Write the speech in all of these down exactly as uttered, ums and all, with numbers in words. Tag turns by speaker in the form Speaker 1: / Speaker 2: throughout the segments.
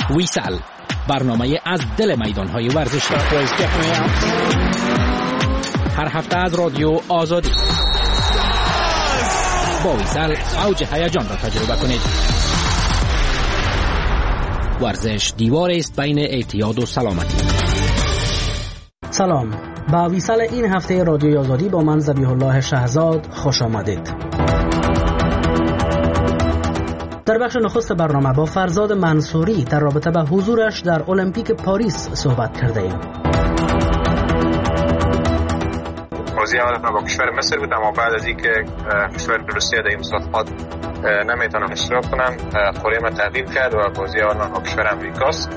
Speaker 1: ویسال، برنامه از دل میدانهای ورزشی. هر هفته از رادیو آزادی. با ویسال اوج هیجان را تجربه کنید. ورزش دیوار است بین اعتیاد و سلامتی.
Speaker 2: سلام، با ویسال این هفته رادیو آزادی با من ذبیح الله شهزاد خوش آمدید. در بخش نخست برنامه با فرزاد منصوری در رابطه با حضورش در المپیک پاریس صحبت کرده ایم.
Speaker 3: بازی اول با کشور مصر بود، اما بعد از اینکه کشور روسیه در این مسابقات نمیتونن اشتراک کنن، کره ما تغییر کرد و بازی اول با کشور امریکاست.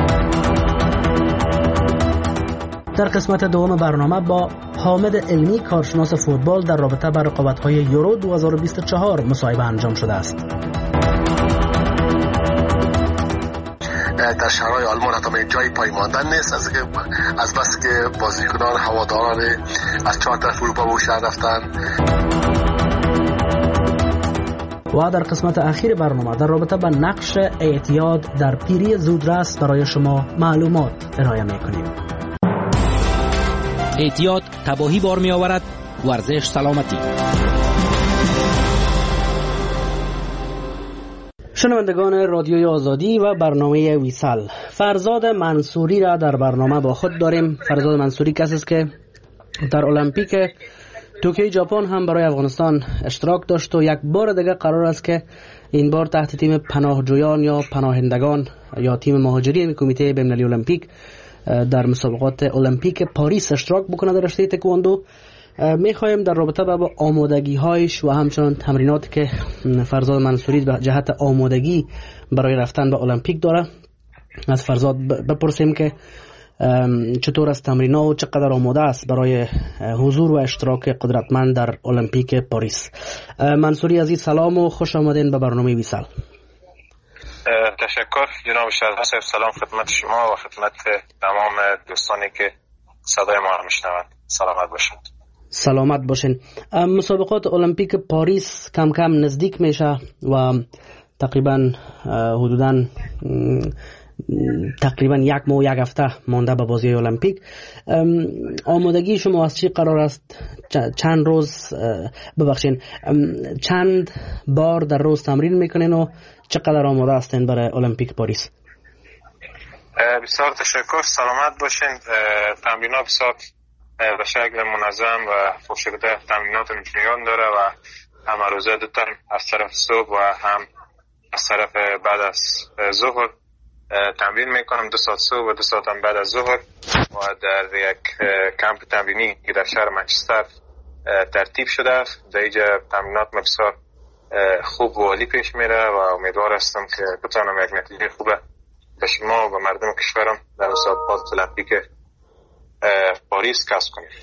Speaker 2: در قسمت دوم برنامه با حامد علمی کارشناس فوتبال در رابطه با رقابت‌های یورو دو هزار و بیست و چهار مصاحبه انجام شده است.
Speaker 4: در شهرهای آلمان حتی جای پای ماندن نیست، از از بس که بازیکنان هواداران از چهار طرف اروپا به شهر رفتن.
Speaker 2: و در قسمت اخیر برنامه در رابطه با نقش اعتیاد در پیری زودرس برای شما معلومات ارائه می‌کنیم.
Speaker 1: اعتیاد تباهی بار می آورد، ورزش سلامتی.
Speaker 2: شنوندگان رادیوی آزادی و برنامه ویسال، فرزاد منصوری را در برنامه با خود داریم. فرزاد منصوری کسی است که در المپیک توکیو ژاپن هم برای افغانستان اشتراک داشت و یک بار دیگه قرار است که این بار تحت تیم پناهجویان یا پناهندگان یا تیم مهاجرین کمیته بین‌المللی المپیک در مسابقات المپیک پاریس اشتراک بکنه در رشته تکواندو. میخوایم در رابطه با آمادگی هایش و همچنان تمریناتی که فرزاد منصوری به جهت آمادگی برای رفتن به المپیک داره از فرزاد بپرسیم که چطور است تمرینات و چقدر آماده است برای حضور و اشتراک قدرتمند در المپیک پاریس. منصوری عزیز سلام و خوش آمدین به برنامه ویسال.
Speaker 3: تشکر جناب شهزاد، سلام خدمت شما و خدمت تمام دوستانی که صدای ما را میشنوند. سلامت باشید.
Speaker 2: سلامت باشین. مسابقات المپیک پاریس کم کم نزدیک میشه و تقریبا حدوداً تقریبا یک ماه و یک هفته مانده به بازی المپیک. آمادگی شما از چی قرار است؟ چند روز ببخشین چند بار در روز تمرین میکنین و چقدر آماده هستین برای المپیک پاریس؟
Speaker 3: بسیار تشکر، سلامت باشین. تمرینات بسیار به شکل منظم و فوشیده تمرینات نوجوان داره و هم روزه دو تایم از طرف صبح و هم از طرف بعد از ظهر تمرین میکنم، دو ساعت صبح و دو ساعت هم بعد از ظهر و در یک کمپ تمرینی که در شهر منچستر ترتیب شده. در اینجا تمرینات بسیار خوب و عالی پیش میره و امیدوار هستم که بتونم یک نتیجه خوبه به شما و مردم کشورم در مسابقات المپیک پاریس کسب کنیم.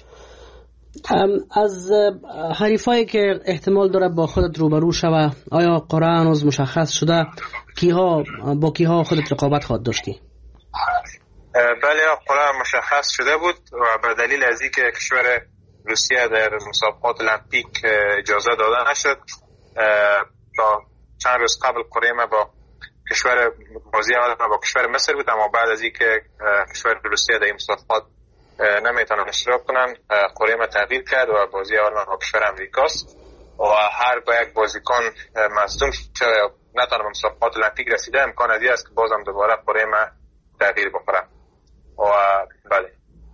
Speaker 2: از حریفایی که احتمال داره با خودت روبرو شوه، آیا قرعه هنوز مشخص شده؟ کیها با کیها خودت رقابت خواهد داشتی؟
Speaker 3: بله، قرعه مشخص شده بود و به دلیل از اینکه کشور روسیه در مسابقات المپیک اجازه داده نشد، تا چند روز قبل قرعه ما با کشور بازی اول با کشور مصر بود، اما بعد از اینکه کشور روسیه در این مسابقات نمیتونن اشتراک کنن، قرعه ما تغییر کرد و بازی اول با کشور امریکاست و هر با یک بازیکن مصدوم شده یا نتونه به مسابقات المپیک رسیده، امکان ازی است که بازم دوباره قرعه ما تغییر بخوره. و بله،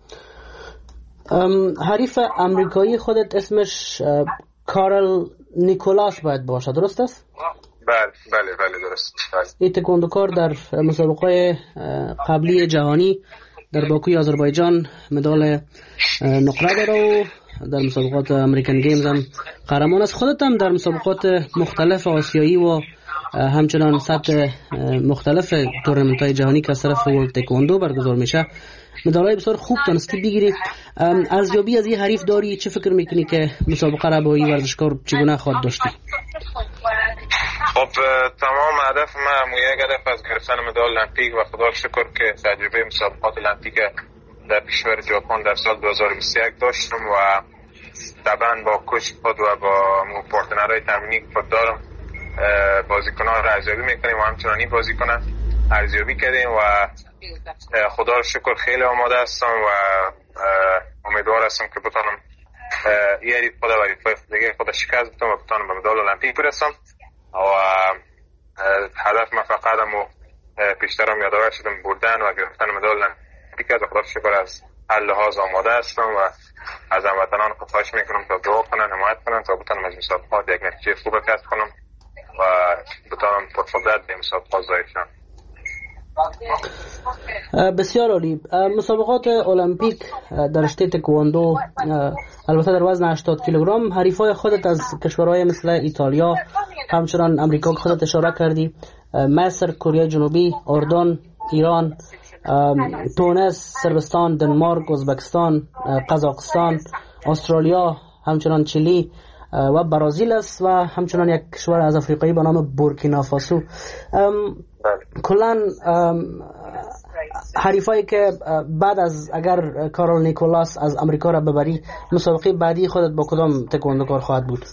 Speaker 2: حریف امریکایی خودت اسمش کارل نیکولاس باید باشه، درست است؟
Speaker 3: بله بله بله درست.
Speaker 2: این تکواندوکار در مسابقات قبلی جهانی در باکوی آذربایجان مدال نقره داره و در مسابقات امریکن گیمز هم قهرمان است. خودت هم در مسابقات مختلف آسیایی و همچنان سطح مختلف تورنمنت‌های جهانی که از طرف ورلد تکواندو برگزار میشه مدال‌های بسیار خوب تونستی بگیری. ارزیابی از این حریف داری؟ چه فکر میکنی که مسابقه را با این ورزشکار چگونه خواهد داشتی؟
Speaker 3: خب تمام هدف ما یک هدف از گرفتن مدال المپیک و خدا شکر که تجربه مسابقات المپیک در کشور ژاپن در سال دو هزار و بیست و یک داشتم و طبعا با کوچ خود و با پارتنرهای تمرینی خود دارم بازیکنان را ارزیابی میکنیم و همچنانی بازیکنان ارزیابی کردیم و خدا رو شکر خیلی آماده هستم و امیدوار هستم که بتونم یه ریف خود و ریف دیگه خود شکست بتونم و بتونم به مدال المپیک برسم و هدف من فقط همو پیشترم یادآور شدم بردن و گرفتن مدال المپیک است و خدا شکر از هر لحاظ آماده هستم و از هموطنان خواهش میکنم تا دعا کنن، حمایت کنن تا بتونم از مسابقات یک نتیجه خوب کسب کنم و بتونم پرقدرت به مسابقات ظاهر شم.
Speaker 2: بسیار عالی. مسابقات المپیک در رشته تکواندو البته در وزن هشتاد کیلوگرم حریفای خودت از کشورهای مثل ایتالیا، همچنان امریکا که خودت اشاره کردی، مصر، کره جنوبی، اردن، ایران، تونس، صربستان، دنمارک، ازبکستان، قزاقستان، استرالیا، همچنان چیلی و برازیل است و همچنان یک کشور از افریقایی به نام بورکینافاسو. کلان حریفایی که بعد از اگر کارول نیکولاس از امریکا را ببری، مسابقه بعدی خودت با کدام تکواندوکار خواهد بود؟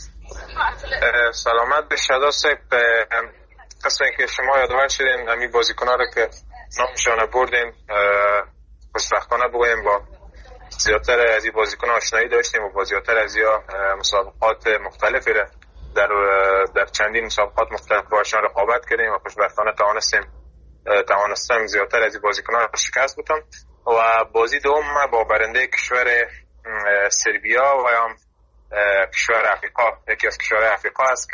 Speaker 3: سلامت به شدا صاحب. قسم که شما یادآور شدین امی بازیکن‌ها رو که نامشان بردین، خوشبختانه بگویم با زیادتر از این بازیکن آشنایی داشتیم و با زیادتر از این مسابقات مختلفی را در در چندین مسابقات مختلف باشان رقابت کردیم و خوشبختانه توانستیم توانستم زیادتر از این بازیکنان را شکست بدم و بازی دوم با برنده کشور سربیا و هم کشور افریقا، یکی از کشورهای افریقا است که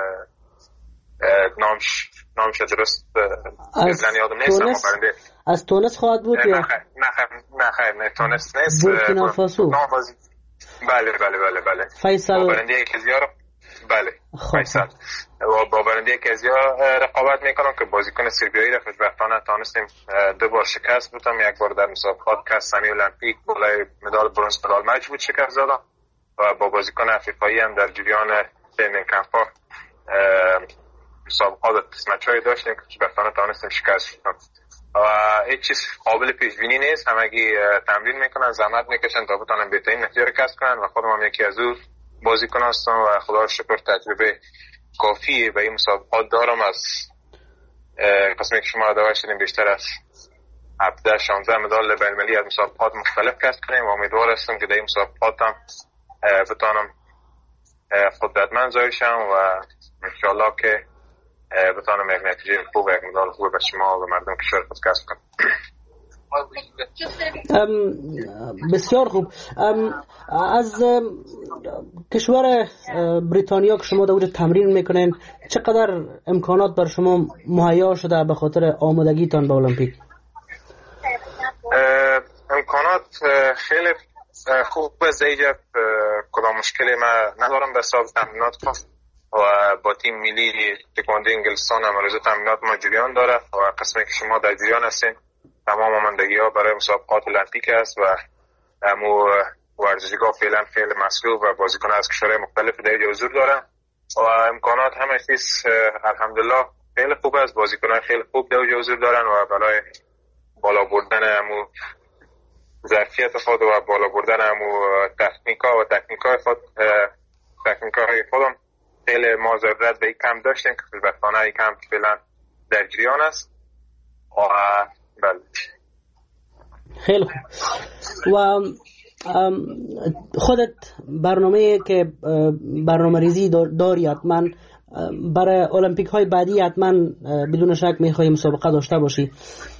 Speaker 3: نامش نامش درست اصلا یادم نیست، اما برنده
Speaker 2: از تونس خواهد بود یا
Speaker 3: نه خیر نه خیر نه تونس نیست،
Speaker 2: بورکینافاسو.
Speaker 3: بله بله بله بله
Speaker 2: فیصل
Speaker 3: برنده کزیا. بله فیصل و با برنده کزیا رقابت میکنم که بازیکن سربیایی را خوشبختانه توانستیم دو بار شکست بدم. یک بار در مسابقات که سمی المپیک بالای مدال برنز مدال مچ بود شکست دادم و با بازیکن افریقایی هم در جریان ترینینگ کمپ‌ها مسابقات مچ‌های داشتیم که خوشبختانه توانستیم شکست بدم و هیچ چیز قابل پیش بینی نیست. همگی تمرین میکنن، زحمت میکشن تا بتونن بهترین نتیجه رو کسب کنن و خودم هم یکی از اون بازیکن هستم و خدا رو شکر تجربه کافی به این مسابقات دارم. از قسمی که شما یادآور شدین بیشتر از هفده شانزده مدال بین‌المللی از مسابقات مختلف کسب کنیم و امیدوار هستم که در این مسابقات هم بتونم قدرتمند ظاهر شم و انشالله که بتونم یک نتیجه خوب و یک مدال خوب به شما و مردم کشور خود کسب کنم.
Speaker 2: بسیار خوب. از کشور بریتانیا که شما در اونجا تمرین میکنین، چقدر امکانات بر شما مهیا شده به خاطر آمادگیتان به المپیک؟
Speaker 3: امکانات خیلی خوب است. اینجا کدام مشکلی ما ندارم به حساب تمرینات و با تیم ملی تکواندو انگلستان هم روز تمرینات ما جریان داره و قسمی که شما در جریان هستین تمام آمادگی ها برای مسابقات المپیک است و همو ورزشگاه فعلا خیلی مصروف و بازیکن از کشورهای مختلف در اینجا حضور دارن و امکانات همه چیز الحمدلله خیلی خوب است. بازیکنان خیلی خوب در اینجا حضور دارن و برای بالا بردن همو ظرفیت خود و بالا بردن همو تکنیکا و تکنیکای خود تکنیکای خودم خیلی ما ضرورت به این کم داشتیم که خوشبختانه این کم فعلا در جریان است و بله.
Speaker 2: خیلی خوب. و خودت برنامه که برنامه ریزی داری حتما برای المپیک های بعدی حتما بدون شک میخوای مسابقه داشته باشی.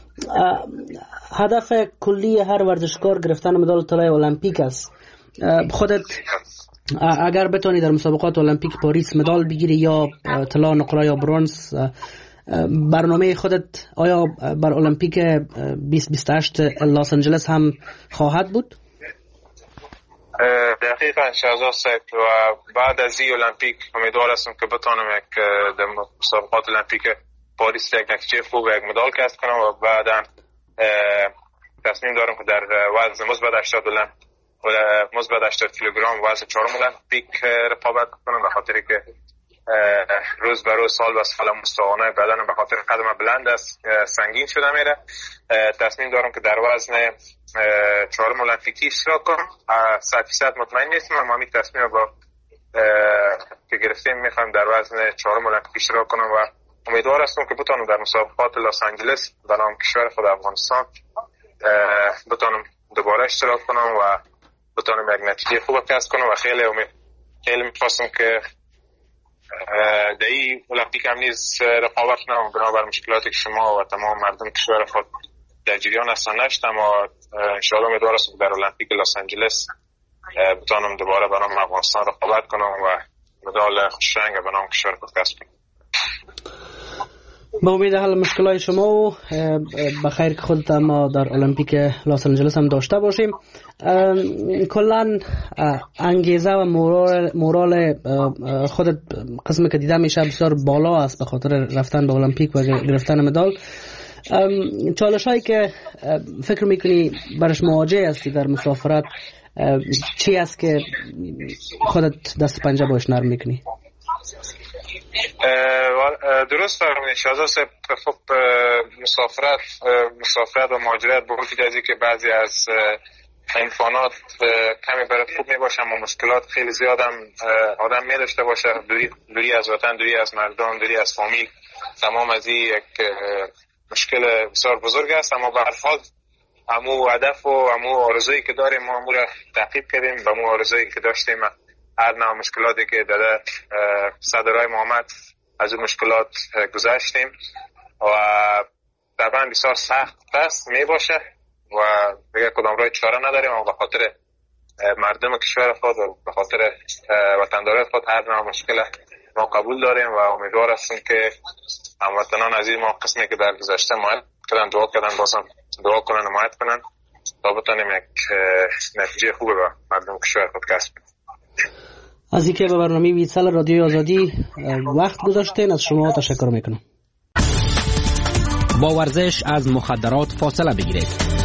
Speaker 2: هدف کلی هر ورزشکار گرفتن مدال طلای المپیک است. خودت اگر بتونی در مسابقات المپیک پاریس مدال بگیری یا طلا، نقره یا برنز، برنامه خودت آیا بر المپیک بیست بیست و هشت لس آنجلس هم خواهد بود؟
Speaker 3: دقیقاً شهزاد صاحب و بعد از این المپیک امیدوار هستم که بتونم یک در مسابقات المپیک پاریس یک نتیجه خوب و یک مدال کسب کنم و بعدا تصمیم دارم که در وزن مثبت هشتاد مثبت هشتاد کیلوگرم وزن چهارم المپیک رقابت کنم به خاطر که روز به روز سال به سال مستوانه بدنم به خاطر قدم بلند است سنگین شده میره. تصمیم دارم که در وزن چهارم المپیکی اشتراک کنم. صد فیصد مطمئن نیستم اما همین تصمیم با که گرفتیم میخوام در وزن چهارم المپیک اشتراک کنم و امیدوار هستم که بتونم در مسابقات لس آنجلس به نام کشور خود افغانستان بتونم دوباره اشتراک کنم و بتونم یک نتیجه خوب کسب کنم و خیلی امید خیلی می‌خواستم که در این المپیک هم نیز رقابت کنم. بنابر مشکلاتی که شما و تمام مردم کشور خود در جریان هستن نشد، اما انشاءالله امیدوار هستم در المپیک لس آنجلس بتونم دوباره به نام افغانستان رقابت کنم و مدال خوش رنگ به نام کشور خود کسب کنم.
Speaker 2: با امید حل مشکلات شما و بخیر که خودت ما در المپیک لس آنجلس هم داشته باشیم. کلا انگیزه و مورال مورال خودت قسمی که دیده میشه بسیار بالا است به خاطر رفتن به المپیک و گرفتن مدال. چالش هایی که فکر میکنی برش مواجه هستی در مسافرت چی است که خودت دست پنجه باش نرم میکنی؟
Speaker 3: درست فرمودید شازده صاحب. خب مسافرت مسافرت و مهاجرت به وجود از که بعضی از امکانات کمی برات خوب میباشه اما مشکلات خیلی زیاد هم آدم میداشته باشه، دوری, دوری از وطن، دوری از مردم، دوری از فامیل، تمام از این یک مشکل بسیار بزرگ است. اما به هر حال همو هدف و همو آرزویی که داریم ما امور تعقیب کردیم، به همو آرزویی که داشتیم هر نوع مشکلاتی که در صدرهای محمد از اون مشکلات گذشتیم و طبعا بسیار سخت است می باشه و دیگه کدام راه چاره نداریم، اما به خاطر مردم کشور خود و به خاطر وطنداری خود هر نوع مشکل ما قبول داریم و امیدوار هستیم که هموطنان عزیز ما قسمی که در گذشته حمایت کردن دعا کردن بازم دعا کنن حمایت کنن تا بتونیم یک نتیجه خوبه به مردم کشور خود کسب کنیم.
Speaker 2: از اینکه به برنامه ویسال رادیوی آزادی وقت گذاشتین از شما تشکر میکنم.
Speaker 1: با ورزش از مخدرات فاصله بگیرید.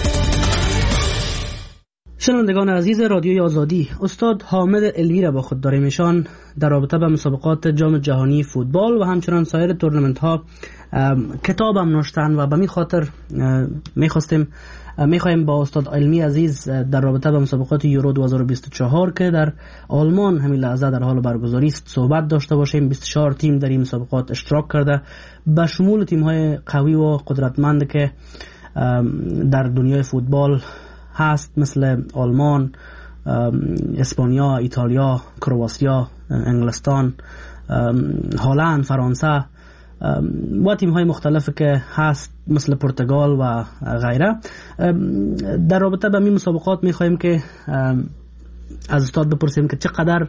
Speaker 2: شنوندگان عزیز رادیوی آزادی، استاد حامد علوی را با خود داریم. ایشان در رابطه با مسابقات جام جهانی فوتبال و همچنان سایر تورنمنت ها کتاب هم نوشتن و به می خاطر میخواستیم میخوایم با استاد علمی عزیز در رابطه با مسابقات یورو دو هزار و بیست و چهار که در آلمان همین لحظه در حال برگزاری است صحبت داشته باشیم. بیست و چهار تیم در این مسابقات اشتراک کرده به شمول تیم های قوی و قدرتمند که در دنیای فوتبال هست، مثل آلمان، اسپانیا، ایتالیا، کرواتیا، انگلستان، هلند، فرانسه و تیم های مختلفی که هست مثل پرتغال و غیره. در رابطه با این مسابقات می خواهیم که از استاد بپرسیم که چقدر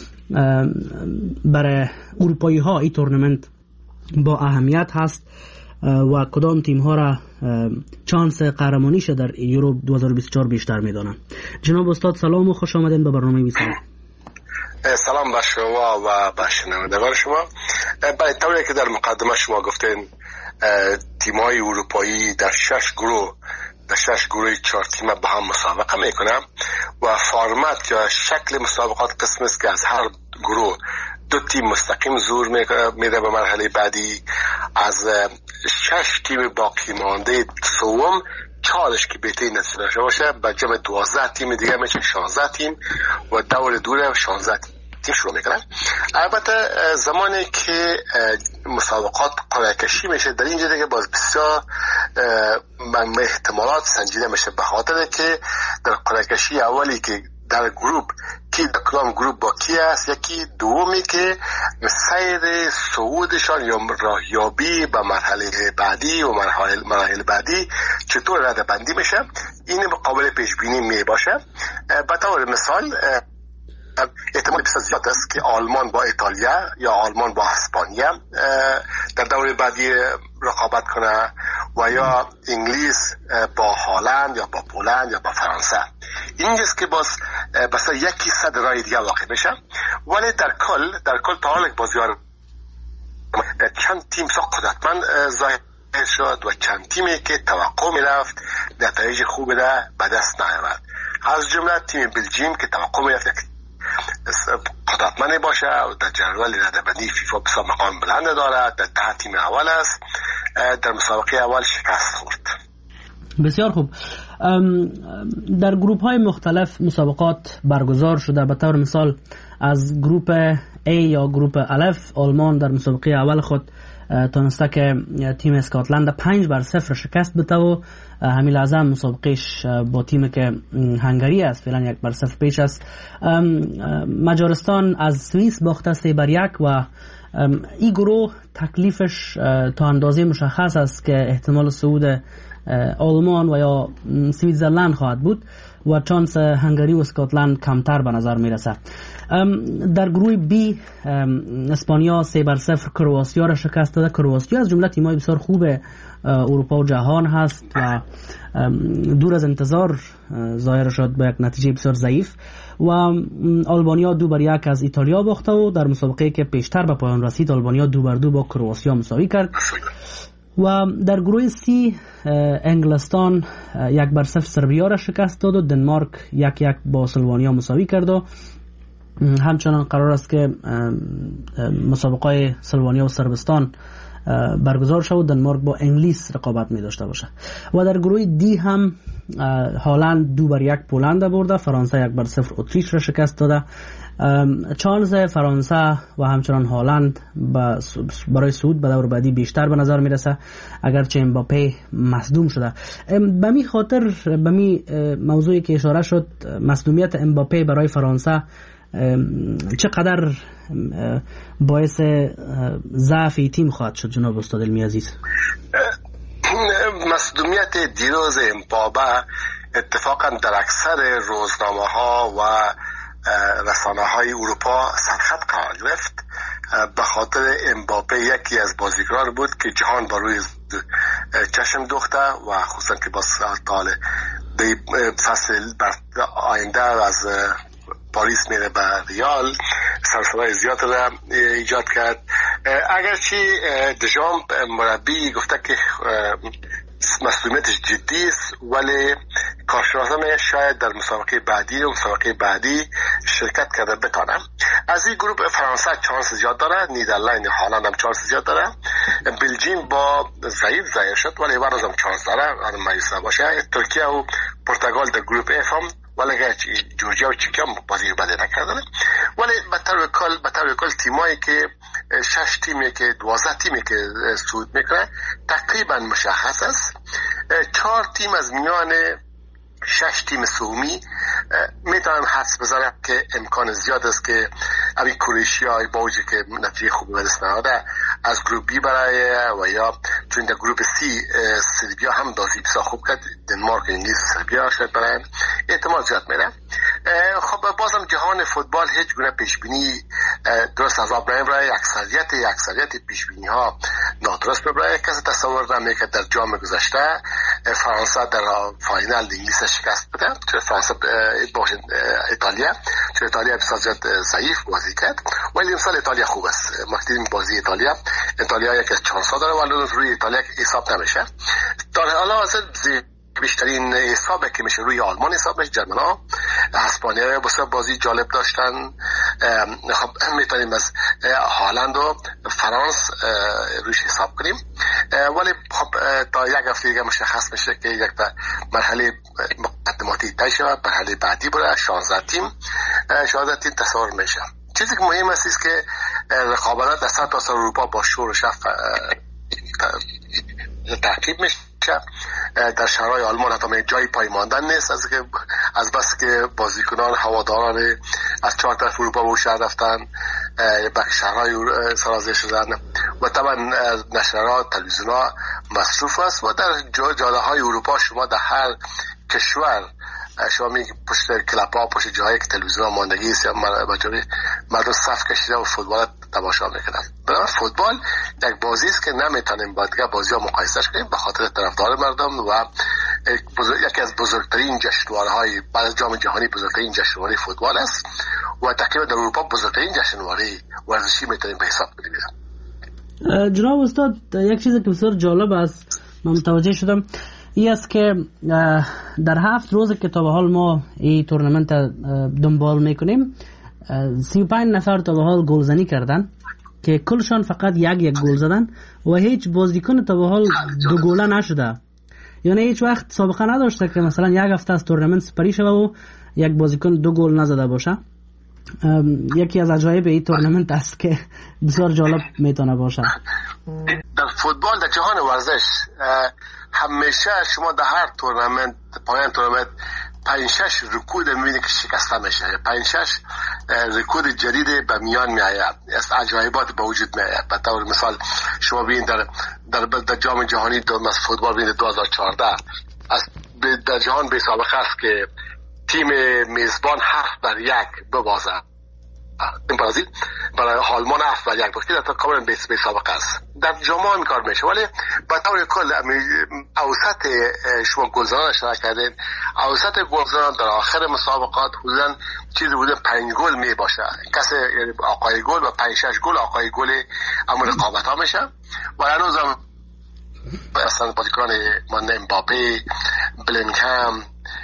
Speaker 2: برای اروپایی ها این تورنمنت با اهمیت هست و کدام تیم ها را چانس قهرمانیش در یورو دو هزار و بیست و چهار بیشتر میدانند. جناب استاد سلام و خوش آمدین به برنامه ویسال.
Speaker 4: سلام بر شما و به شنوندگان شما. برای طوری که در مقدمه شما گفتین تیم‌های اروپایی در شش گروه در شش گروه چهار تیم با هم مسابقه میکنن و فرمت یا شکل مسابقات قسم است که از هر گروه دو تیم مستقیم زور میده به مرحله بعدی. از شش تیم باقی مانده سوم چالش که بهتری نتیجه داشته باشه به جمع دوازده تیم دیگه میشه شانزده تیم و دور دوره شانزده تیم شروع میکنن. البته زمانی که مسابقات قرعه کشی میشه در اینجا دیگه باز بسیار احتمالات سنجیده میشه به خاطر که در قرعه کشی اولی که در گروپ کی در کدام گروپ با کی است، یکی دومی که سیر صعودشان یا راهیابی به مرحله بعدی و مرحله مراحل بعدی چطور رده بندی میشه این قابل پیش بینی می باشه. به طور مثال احتمال بسیار زیاد است که آلمان با ایتالیا یا آلمان با اسپانیا در دوره بعدی رقابت کنه و یا انگلیس با هلند یا با پولند یا با فرانسه. اینجاست که باز بس یکی صد رای دیگه واقع میشه. ولی در کل در کل تا حال بازیار چند تیم سا قدرتمند ظاهر شد و چند تیمی که توقع میرفت نتایج خوبی را به دست نیاورد. از جمله تیم بلژیم که توقع میرفت قدرتمند باشه و در جدول رده‌بندی فیفا بسیار مقام بلند دارد، در ده تیم اول است، در مسابقه اول شکست خورد.
Speaker 2: بسیار خوب. در گروپ های مختلف مسابقات برگزار شده. به طور مثال از گروپ A یا گروپ الف آلمان در مسابقه اول خود تونسته که تیم اسکاتلند پنج بر صفر شکست بده و همین لحظه مسابقهش با تیم که هنگری است فعلا یک بر صفر پیش است. مجارستان از سوئیس باخته سه بر یک و این گروه تکلیفش تا اندازه مشخص است که احتمال صعود آلمان و یا سوئیزرلند خواهد بود و چانس هنگری و اسکاتلند کمتر به نظر میرسه. در گروه بی اسپانیا سه بر صفر کرواتیا را شکست داده. کرواتیا از جمله تیم‌های بسیار خوب اروپا و جهان هست و دور از انتظار ظاهر شد با یک نتیجه بسیار ضعیف و آلبانیا دو بر یک از ایتالیا باخته و در مسابقه که پیشتر به پایان رسید آلبانیا دو بر دو با کرواتیا مساوی کرد. و در گروه سی انگلستان یک بر صفر سربیا را شکست داد و دنمارک یک یک با سلوانیا مساوی کرد و همچنان قرار است که مسابقه سلوانیا و سربستان برگزار شد و دنمارک با انگلیس رقابت می داشته باشه. و در گروه دی هم هالند دو بر یک پولند برده، فرانسه یک بر صفر اتریش را شکست داده. چانس فرانسه و همچنان هالند برای صعود به دور بعدی بیشتر به نظر میرسه اگرچه امباپه مصدوم شده. به می خاطر به می موضوعی که اشاره شد مصدومیت امباپه برای فرانسه چقدر باعث ضعف تیم خواهد شد جناب استاد علمی عزیز؟
Speaker 4: مصدومیت دیروز امباپه اتفاقا در اکثر روزنامه ها و رسانه های اروپا سرخط قرار گرفت به خاطر امباپه یکی از بازیکنان بود که جهان بر روی چشم دوخته و خصوصا که با سال فصل آینده از پاریس میره به ریال سرسرای زیاد را ایجاد کرد. اگرچه دژام مربی گفته که مسئولیتش جدی است ولی کارشناسان شاید در مسابقه بعدی و مسابقه بعدی شرکت کرده بتانم. از این گروه فرانسه چانس زیاد داره، نیدرلند هالند هم چانس زیاد داره، بلژیم با ضعیف ضعیف شد ولی برای هم چانس داره آدم مایوس نباشه. ترکیه و پرتغال در گروه اف هم ولی جورجیا و چکی هم بازی بدی نکردن ولی به طور کل به طور کل تیمایی که شش تیمی که دوازده تیمی که صعود میکنه تقریبا مشخص است. چهار تیم از میان شش تیم سومی میتونن حدس بزنن که امکان زیاد است که همین کرواتیا با وجودی که نتیجه خوبی به دست نهاده از گروه بی برای و یا چون در گروه سی سربیا هم بازی بسیار خوب کرد، دنمارک انگلیس سربیا شاید برن احتمال زیاد میره. خب بازم جهان فوتبال هیچ گونه پیش بینی درست از آب نمیبره، اکثریت اکثریت پیش بینی ها نادرست میبره. کسی تصور نمیکنه در جام گذشته فرانسه در فاینال انگلیس شکست بده، چون فرانسه با ایتالیا چون ایتالیا بسیار زیاد ضعیف بازی کرد ولی امسال ایتالیا خوب است. ما دیدیم بازی ایتالیا ایتالیا یک از چانس ها داره ولی روی ایتالیا حساب نمیشه. در حالا اصلا بیشترین حسابه که میشه روی آلمان حساب میشه، جرمن ها اسپانیا بسیار بازی جالب داشتن. خب میتونیم از هالند و فرانس روش حساب کنیم ولی خب تا یک هفته دیگه مشخص میشه که یک مرحله مقدماتی طی شود، مرحله بعدی بره شانزده تیم شانزده تیم تصور میشه. چیزی که مهم است است که رقابت در سطح تا اروپا با شور و شف تعقیب میشه. در شهرهای آلمان حتی جای پای ماندن نیست از که از بس که بازیکنان هواداران از چهار طرف اروپا به شهر رفتن به شهرهای سرازیر شدن و طبعا نشرات تلویزیون‌ها مصروف است و در جاده های اروپا شما در هر کشور شما می پشت کلاب ها پشت جایی که تلویزیون ماندگی است یا مردم صف کشیده و فوتبال تماشا میکنن. بنابراین فوتبال یک بازی است که نمیتونیم با دیگه بازی ها مقایسهش کنیم به خاطر طرفدار مردم و یکی از بزرگترین جشنواره‌های بعد از جام جهانی بزرگترین جشنواره فوتبال است و تقریبا در اروپا بزرگترین جشنواره ورزشی میتونیم به حساب بگیریم.
Speaker 2: جناب استاد یک چیزی که بسیار جالب است من متوجه شدم این است که در هفت روز که تا به حال ما این تورنمنت دنبال میکنیم سی و پنج نفر تا به حال گلزنی کردن که کلشان فقط یک یک گل زدن و هیچ بازیکن تا به حال دو گله نشده. یعنی هیچ وقت سابقه نداشته که مثلا یک هفته از تورنمنت سپری شده و یک بازیکن دو گل نزده باشه. یکی از عجایب این تورنمنت است که بسیار جالب میتونه باشه.
Speaker 4: در فوتبال در جهان ورزش همیشه شما در هر تورنمنت پایان تورنمنت پنج شش رکورد میبینید که شکسته میشه، پنج شش رکورد جدید به میان میآید، از عجایبات به وجود میآید. به طور مثال شما ببینید در در در جام جهانی دوم از فوتبال ببینید دو هزار و چهارده از در جهان به سابقه است که تیم میزبان هفت بر یک ببازه. این برازیل برای آلمان هفت بر یک باشه، در کاملا به سابقه است. در جام هم کار میشه، ولی به طور کل اوسط شما گلزنان اشاره کردین، اوسط گلزنان در آخر مسابقات حدودا چیزی بوده پنج گل می باشه، کسی یعنی آقای گل و پنج شش گل آقای گل اما رقابت ها میشه. و هنوز هم اصلا بازیکنان مانند امباپه، بلینگهام،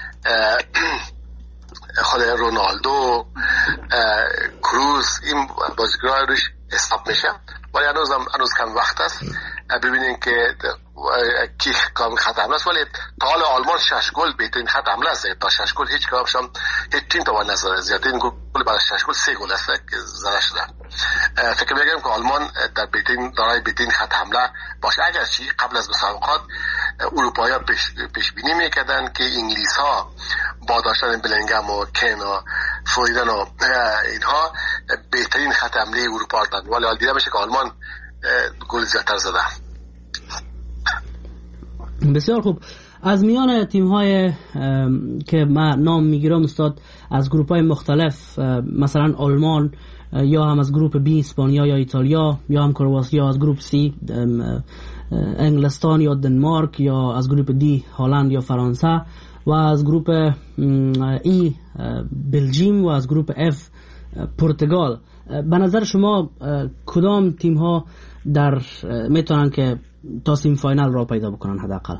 Speaker 4: خود رونالدو، کروز، این بازیکنان روش حساب میشه. ولی هنوز هم هنوز کم وقت است ببینیم که کی کام خط حمله است. ولی تا حالا آلمان شش گل بهترین خط حمله است، تا شش گل هیچ کدامشون هیچ تیم توان نزده. زیادترین گل برای شش گل سه گل است که زده شده. فکر می‌کنم که آلمان در بهترین دارای بهترین خط حمله باشه. اگرچه قبل از مسابقات اروپایی‌ها پیش پیش بینی می‌کردن که انگلیس‌ها با داشتن بلینگهام و کین و فویدن و اینها بهترین خط حمله اروپا دارن، ولی حال دیده میشه که آلمان گل زیادتر زده.
Speaker 2: بسیار خوب. از میان تیم‌های که من نام میگیرم استاد، از گروه‌های مختلف، مثلا آلمان یا هم از گروه بی اسپانیا یا ایتالیا، یا هم کرواتیا از گروه سی انگلستان یا دنمارک، یا از گروه دی هلند یا فرانسه، و از گروه ای بلژیم و از گروه اف پرتغال. به نظر شما کدام تیم ها در میتونن که تا سیم فاینال را پیدا بکنن حداقل؟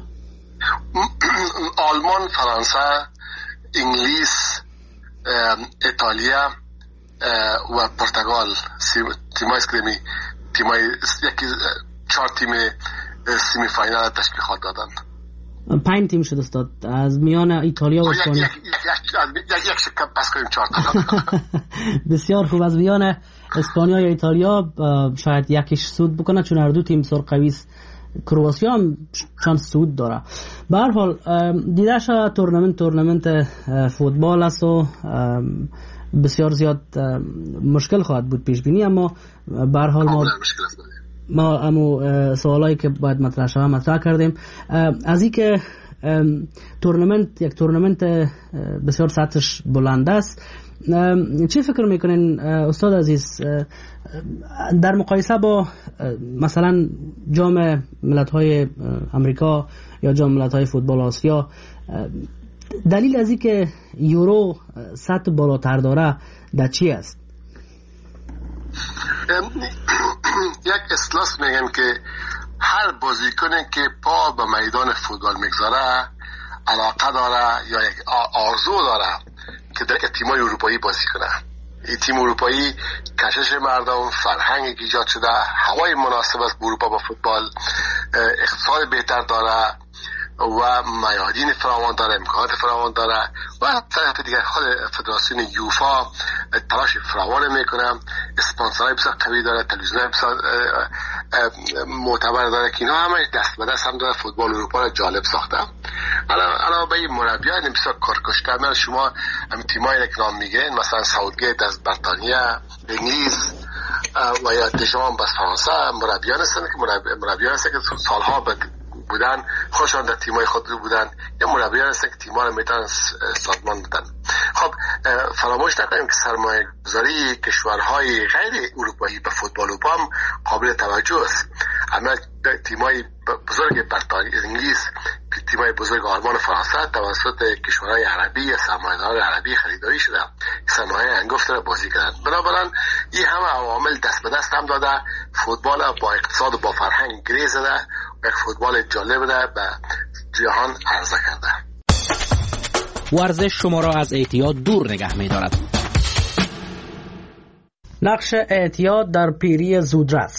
Speaker 4: آلمان، فرانسه، انگلیس، ایتالیا و پرتغال تیمای اسکریمی تیمای یکی چهار تیم سیمی فاینال تشکیل خواهد دادن.
Speaker 2: پنج تیم شد استاد از میان ایتالیا و اسپانیا.
Speaker 4: یک یک یک شکم پس کنیم چهار تا.
Speaker 2: بسیار خوب. از میان اسپانیا یا ایتالیا شاید یکیش صعود بکنه، چون هر دو تیم بسیار قوی است. کرواتیا هم چانس صعود داره. به هر حال دیده شد تورنمنت تورنمنت فوتبال است و بسیار زیاد مشکل خواهد بود پیش بینی، اما به هر حال ما ما امو سوالایی که باید مطرح شود مطرح کردیم. از این که تورنمنت یک تورنمنت بسیار سطحش بلند است، چی فکر میکنین استاد عزیز در مقایسه با مثلا جام ملت‌های امریکا یا جام ملت‌های فوتبال آسیا، دلیل از این که یورو سطح بالاتر داره در چی است؟
Speaker 4: یک اصطلاح میگن که هر بازیکنی که پا به میدان فوتبال میگذاره علاقه داره یا یک آرزو داره که در تیم‌های اروپایی بازی کنه. این تیم اروپایی کشش مردم، فرهنگ ایجاد شده، هوای مناسب است به اروپا با فوتبال، اقتصاد بهتر داره و میادین فراوان داره، امکانات فراوان داره و طرف دیگر خود فدراسیون یوفا تلاش فراوان میکنه، اسپانسرهای بسیار قوی داره، تلویزیونهای بسیار معتبر داره که اینا همه دست به دست هم داره فوتبال اروپا را جالب ساخته. علاوه بر این مربیان بسیار کارکشته، من شما هم تیمایی که نام میگین مثلا ساوتگیت از بریتانیا، انگلیس و یا دشام از فرانسه مربیان هستند که مربیان هستند که سالها بودن، خوشان در تیمای خود بودن، یا مربیان هستن که تیم‌ها رو میتونن سازمان بدن. خب فراموش نکنیم که سرمایه گذاری کشورهای غیر اروپایی به فوتبال اروپا هم قابل توجه است. اما تیمای بزرگ بریتانیا، انگلیس، تیمای بزرگ آلمان و فرانسه توسط کشورهای عربی یا سرمایه‌دار عربی خریداری شده، سرمایه انگفت را بازی کردن. بنابراین این همه عوامل دست به دست هم داده فوتبال با اقتصاد و با فرهنگ گره زده، یک فوتبال جالب را به جهان عرضه کرده.
Speaker 1: ورزش شما را از اعتیاد دور نگه می دارد.
Speaker 2: نقش اعتیاد در پیری زودرس.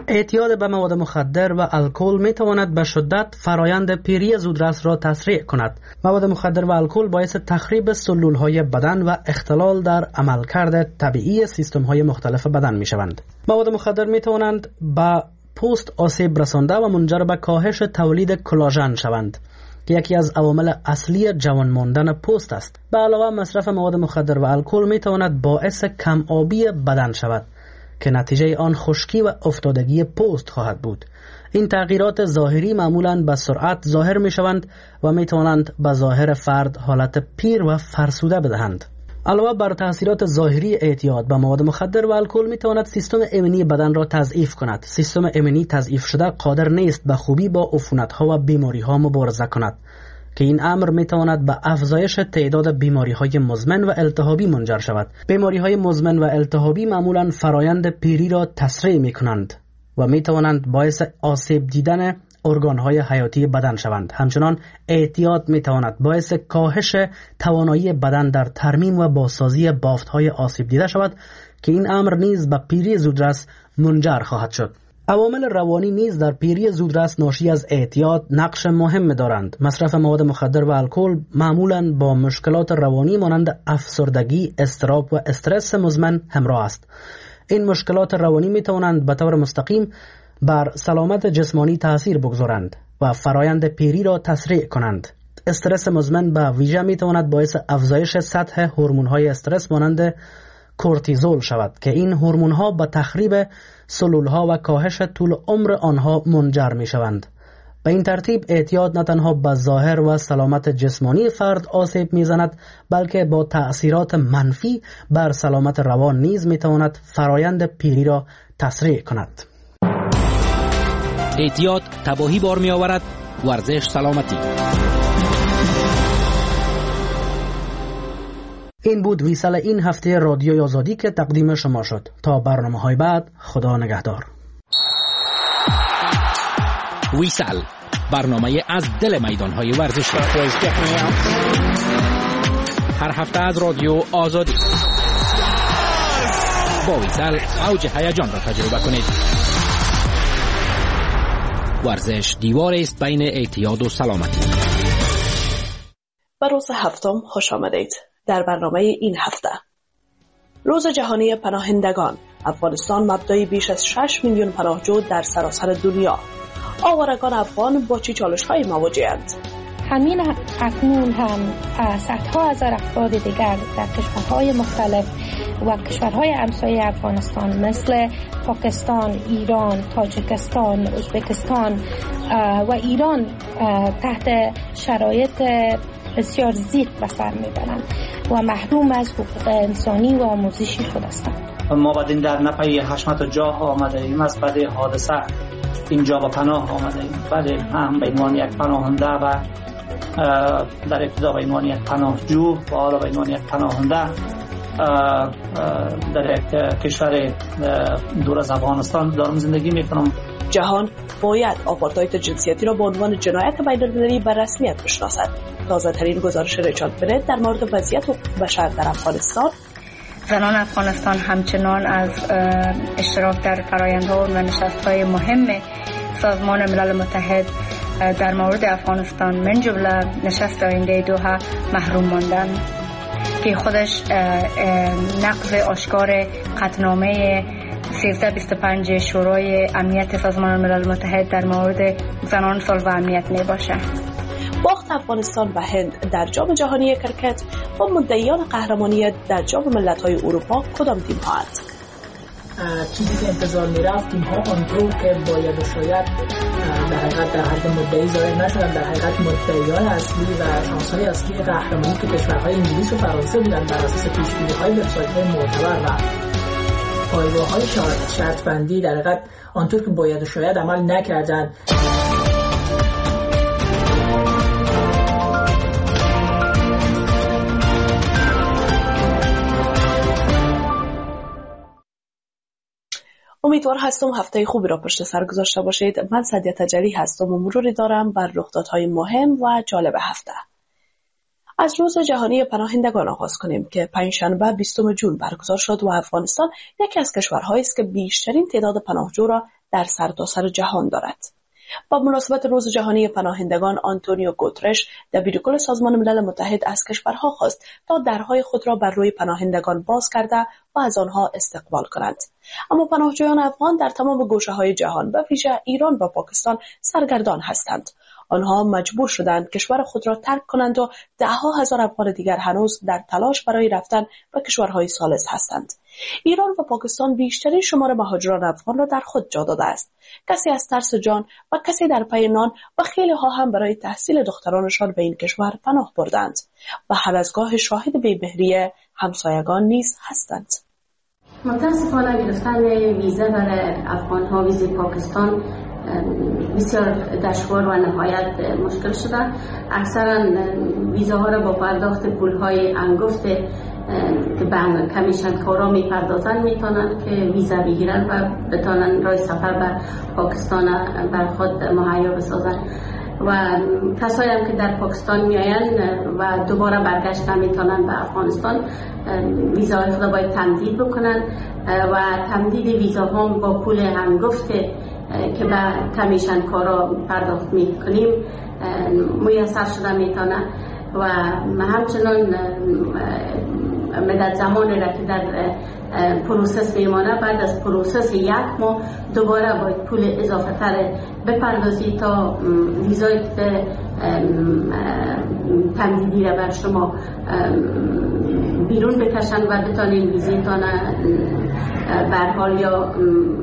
Speaker 2: اعتیاد به مواد مخدر و الکل می تواند به شدت فرایند پیری زودرس را تسریع کند. مواد مخدر و الکل باعث تخریب سلولهای بدن و اختلال در عملکرد طبیعی سیستم‌های مختلف بدن می شوند. مواد مخدر می توانند به پوست آسیب رسانده و منجر به کاهش تولید کلاژن شوند که یکی از عوامل اصلی جوان ماندن پوست است. به علاوه مصرف مواد مخدر و الکل می تواند باعث کم آبی بدن شود که نتیجه آن خشکی و افتادگی پوست خواهد بود. این تغییرات ظاهری معمولاً به سرعت ظاهر می شوند و می توانند به ظاهر فرد حالت پیر و فرسوده بدهند. علاوه بر تأثیرات ظاهری اعتیاد به مواد مخدر و الکل می تواند سیستم ایمنی بدن را تضعیف کند. سیستم ایمنی تضعیف شده قادر نیست به خوبی با عفونت‌ها و بیماری‌ها مبارزه کند که این امر می تواند به افزایش تعداد بیماری‌های مزمن و التهابی منجر شود. بیماری‌های مزمن و التهابی معمولاً فرایند پیری را تسریع می کنند و می توانند باعث آسیب دیدن ارگان‌های حیاتی بدن شوند. همچنان اعتیاد می تواند باعث کاهش توانایی بدن در ترمیم و بازسازی بافت‌های آسیب دیده شود که این امر نیز به پیری زودرس منجر خواهد شد. عوامل روانی نیز در پیری زودرس ناشی از اعتیاد نقش مهم دارند. مصرف مواد مخدر و الکل معمولاً با مشکلات روانی مانند افسردگی، اضطراب و استرس مزمن همراه است. این مشکلات روانی می توانند به طور مستقیم بر سلامت جسمانی تأثیر بگذارند و فرایند پیری را تسریع کنند. استرس مزمن به ویژه می تواند باعث افزایش سطح هورمون‌های استرس مانند کورتیزول شود که این هورمون‌ها به تخریب سلول‌ها و کاهش طول عمر آنها منجر می شوند. به این ترتیب اعتیاد نه تنها به ظاهر و سلامت جسمانی فرد آسیب می زند بلکه با تأثیرات منفی بر سلامت روان نیز می تواند فرایند پیری را تسریع کند.
Speaker 1: اعتیاد تباهی بار می آورد. ورزش سلامتی.
Speaker 2: این بود ویسال این هفته رادیوی آزادی که تقدیم شما شد. تا برنامه های بعد، خدا نگهدار.
Speaker 1: ویسال، برنامه از دل میدان های ورزشی. هر هفته از رادیو آزادی. با ویسال اوج هیجان را تجربه کنید. ورزش دیوار است بین اعتیاد و سلامتی.
Speaker 5: به روز هفتم خوش آمدید. در برنامه این هفته روز جهانی پناهندگان، افغانستان مبدای بیش از شش میلیون پناهجو در سراسر دنیا. آوارگان افغان با چه چالش‌هایی مواجه‌اند؟
Speaker 6: همین اکنون هم صدها هزار افراد دیگر در کشورهای مختلف و کشورهای همسایه افغانستان مثل پاکستان، ایران، تاجیکستان، ازبکستان و ایران تحت شرایط بسیار زیق به سر میبرند و محروم از حقوق انسانی و آموزشی خود هستند.
Speaker 7: ما بدین در نپی حشمت جاه آمده ایم، از بعد حادثه اینجا به پناه آمده ایم. بله، هم به عنوان یک پناهنده و در ابتدا به عنوان یک پناهجو و حالا به عنوان یک پناهنده در یک کشور دور از افغانستان دارم زندگی میکنم.
Speaker 5: جهان باید آپارتاید جنسیتی را به عنوان جنایت بین‌المللی به رسمیت بشناسد. تازه ترین گزارش ریچارد برد در مورد وضعیت حقوق بشر در افغانستان.
Speaker 6: زنان افغانستان همچنان از اشتراک در فرآیندها و نشست‌های مهم سازمان ملل متحد در مورد افغانستان من جمله نشست آینده دوحه محروم ماندند که خودش نقض آشکار قطعنامه سیزده بیست و پنج شورای امنیت سازمان ملل متحد در مورد زنان صلح و امنیت می باشد.
Speaker 5: باخت افغانستان و هند در جام جهانی کرکت با مدعیان قهرمانی در جام ملت‌های اروپا کدام تیم هاند؟
Speaker 8: چیزی که انتظار می‌رفت تیم ها آنطور که باید و شاید در حقیقت در حد مدعی ظاهر نشدن، در حقیقت مدعیان اصلی و شانس‌های اصلی قهرمانی که کشورهای انگلیس و فرانسه بودن بر اساس پیش‌بینی‌های وبسایت‌های معتبر و پایگاه‌های شرط بندی در حقیقت آنطور که باید و شاید عمل نکردن.
Speaker 5: امیدوار هستم هفته خوبی را پشت سر گذاشته باشید. من سعدیه تجلی هستم و مروری دارم بر رخدادهای مهم و جالب هفته. از روز جهانی پناهندگان آغاز کنیم که پنجشنبه بیستم ژوئن برگزار شد و افغانستان یکی از کشورهایی است که بیشترین تعداد پناهجو را در سرتاسر جهان دارد. با مناسبت روز جهانی پناهندگان، آنتونیو گوترش دبیرکل سازمان ملل متحد از کشورها خواست تا درهای خود را بر روی پناهندگان باز کرده و از آنها استقبال کنند. اما پناهجویان افغان در تمام گوشه‌های جهان و ویژه ایران و پاکستان سرگردان هستند. آنها مجبور شدند کشور خود را ترک کنند و ده‌ها هزار افغان دیگر هنوز در تلاش برای رفتن به کشورهای ثالث هستند. ایران و پاکستان بیشترین شمار مهاجران افغان را در خود جا داده است. کسی از ترس جان و کسی در پی نان و خیلی ها هم برای تحصیل دخترانشان به این کشور پناه بردند و هر از گاه شاهد بی‌مهری همسایگان نیز هستند.
Speaker 9: متاسفانه گرفتن ویزا برای افغان ها ویزای پاکستان بسیار دشوار و نهایت مشکل شده. اکثرا ویزاها را با پرداخت پولهای انگفت که به کمیشن کارا میپردازن میتونن که ویزا بگیرن و بتونن راه سفر به پاکستان بر خود مهیا بسازن. و کسایی هم که در پاکستان میاین و دوباره برگشت نمیتونن به افغانستان، ویزاهای خود باید تمدید بکنن و تمدید ویزاها با پول هنگفت که به کمیشن کارا پرداخت میکنیم میسر شده میتونه و همچنان مدت زمانی را که در پروسس میمانه، بعد از پروسس یک ماه دوباره باید پول اضافه تر بپردازی تا ویزای تمدیدی را بر شما بیرون بکشن و بتانین ویزیتان بر حال یا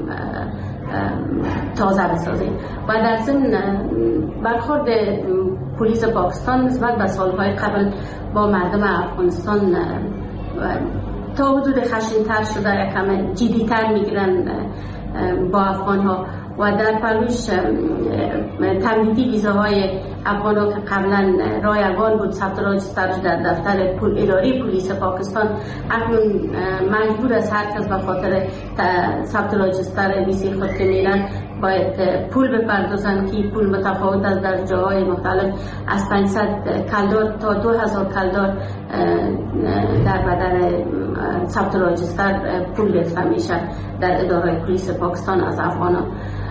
Speaker 9: تازه بسازید. و در ضمن برخورد پلیس پاکستان نسبت به سالهای قبل با مردم افغانستان تا حدود خشن‌تر شده، یکم جدی‌تر میگیرن با افغان‌ها و در پلوش تمدیدی ویزاهای افغان‌ها که قبلا رایگان بود ثبت راجستر در دفتر پول اداری پلیس پاکستان، اکنون مجبور است هر کس به خاطر ثبت راجستر ویزای خود که میرن باید پول بپردازن که پول متفاوت است در جاهای مختلف، از پانصد کلدار تا دو هزار کلدار در بدل ثبت راجستر پول گرفته میشه در اداره پلیس پاکستان از افغانان.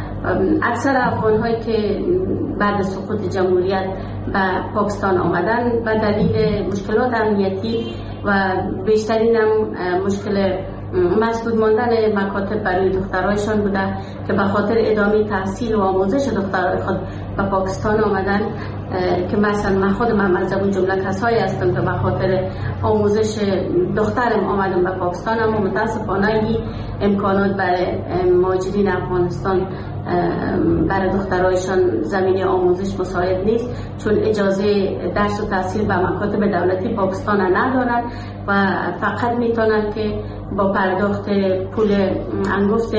Speaker 9: اکثر افغان هایی که بعد سقوط جمهوریت به پاکستان آمدن به دلیل مشکلات امنیتی و بیشترین هم مشکل مسدود ماندن مکاتب برای دخترایشان بوده که به خاطر ادامه تحصیل و آموزش دخترای خود به پاکستان آمدن، که مثلا من خودم هم از اون جمله کسایی هستم که به خاطر آموزش دخترم آمدم به پاکستان، اما متاسفانه این امکانات برای مهاجرین افغانستان برای دخترایشان زمینه آموزش مساعد نیست، چون اجازه درس و تحصیل به مکاتب دولتی پاکستان ندارند و فقط میتونن که با پرداخت پول انگفت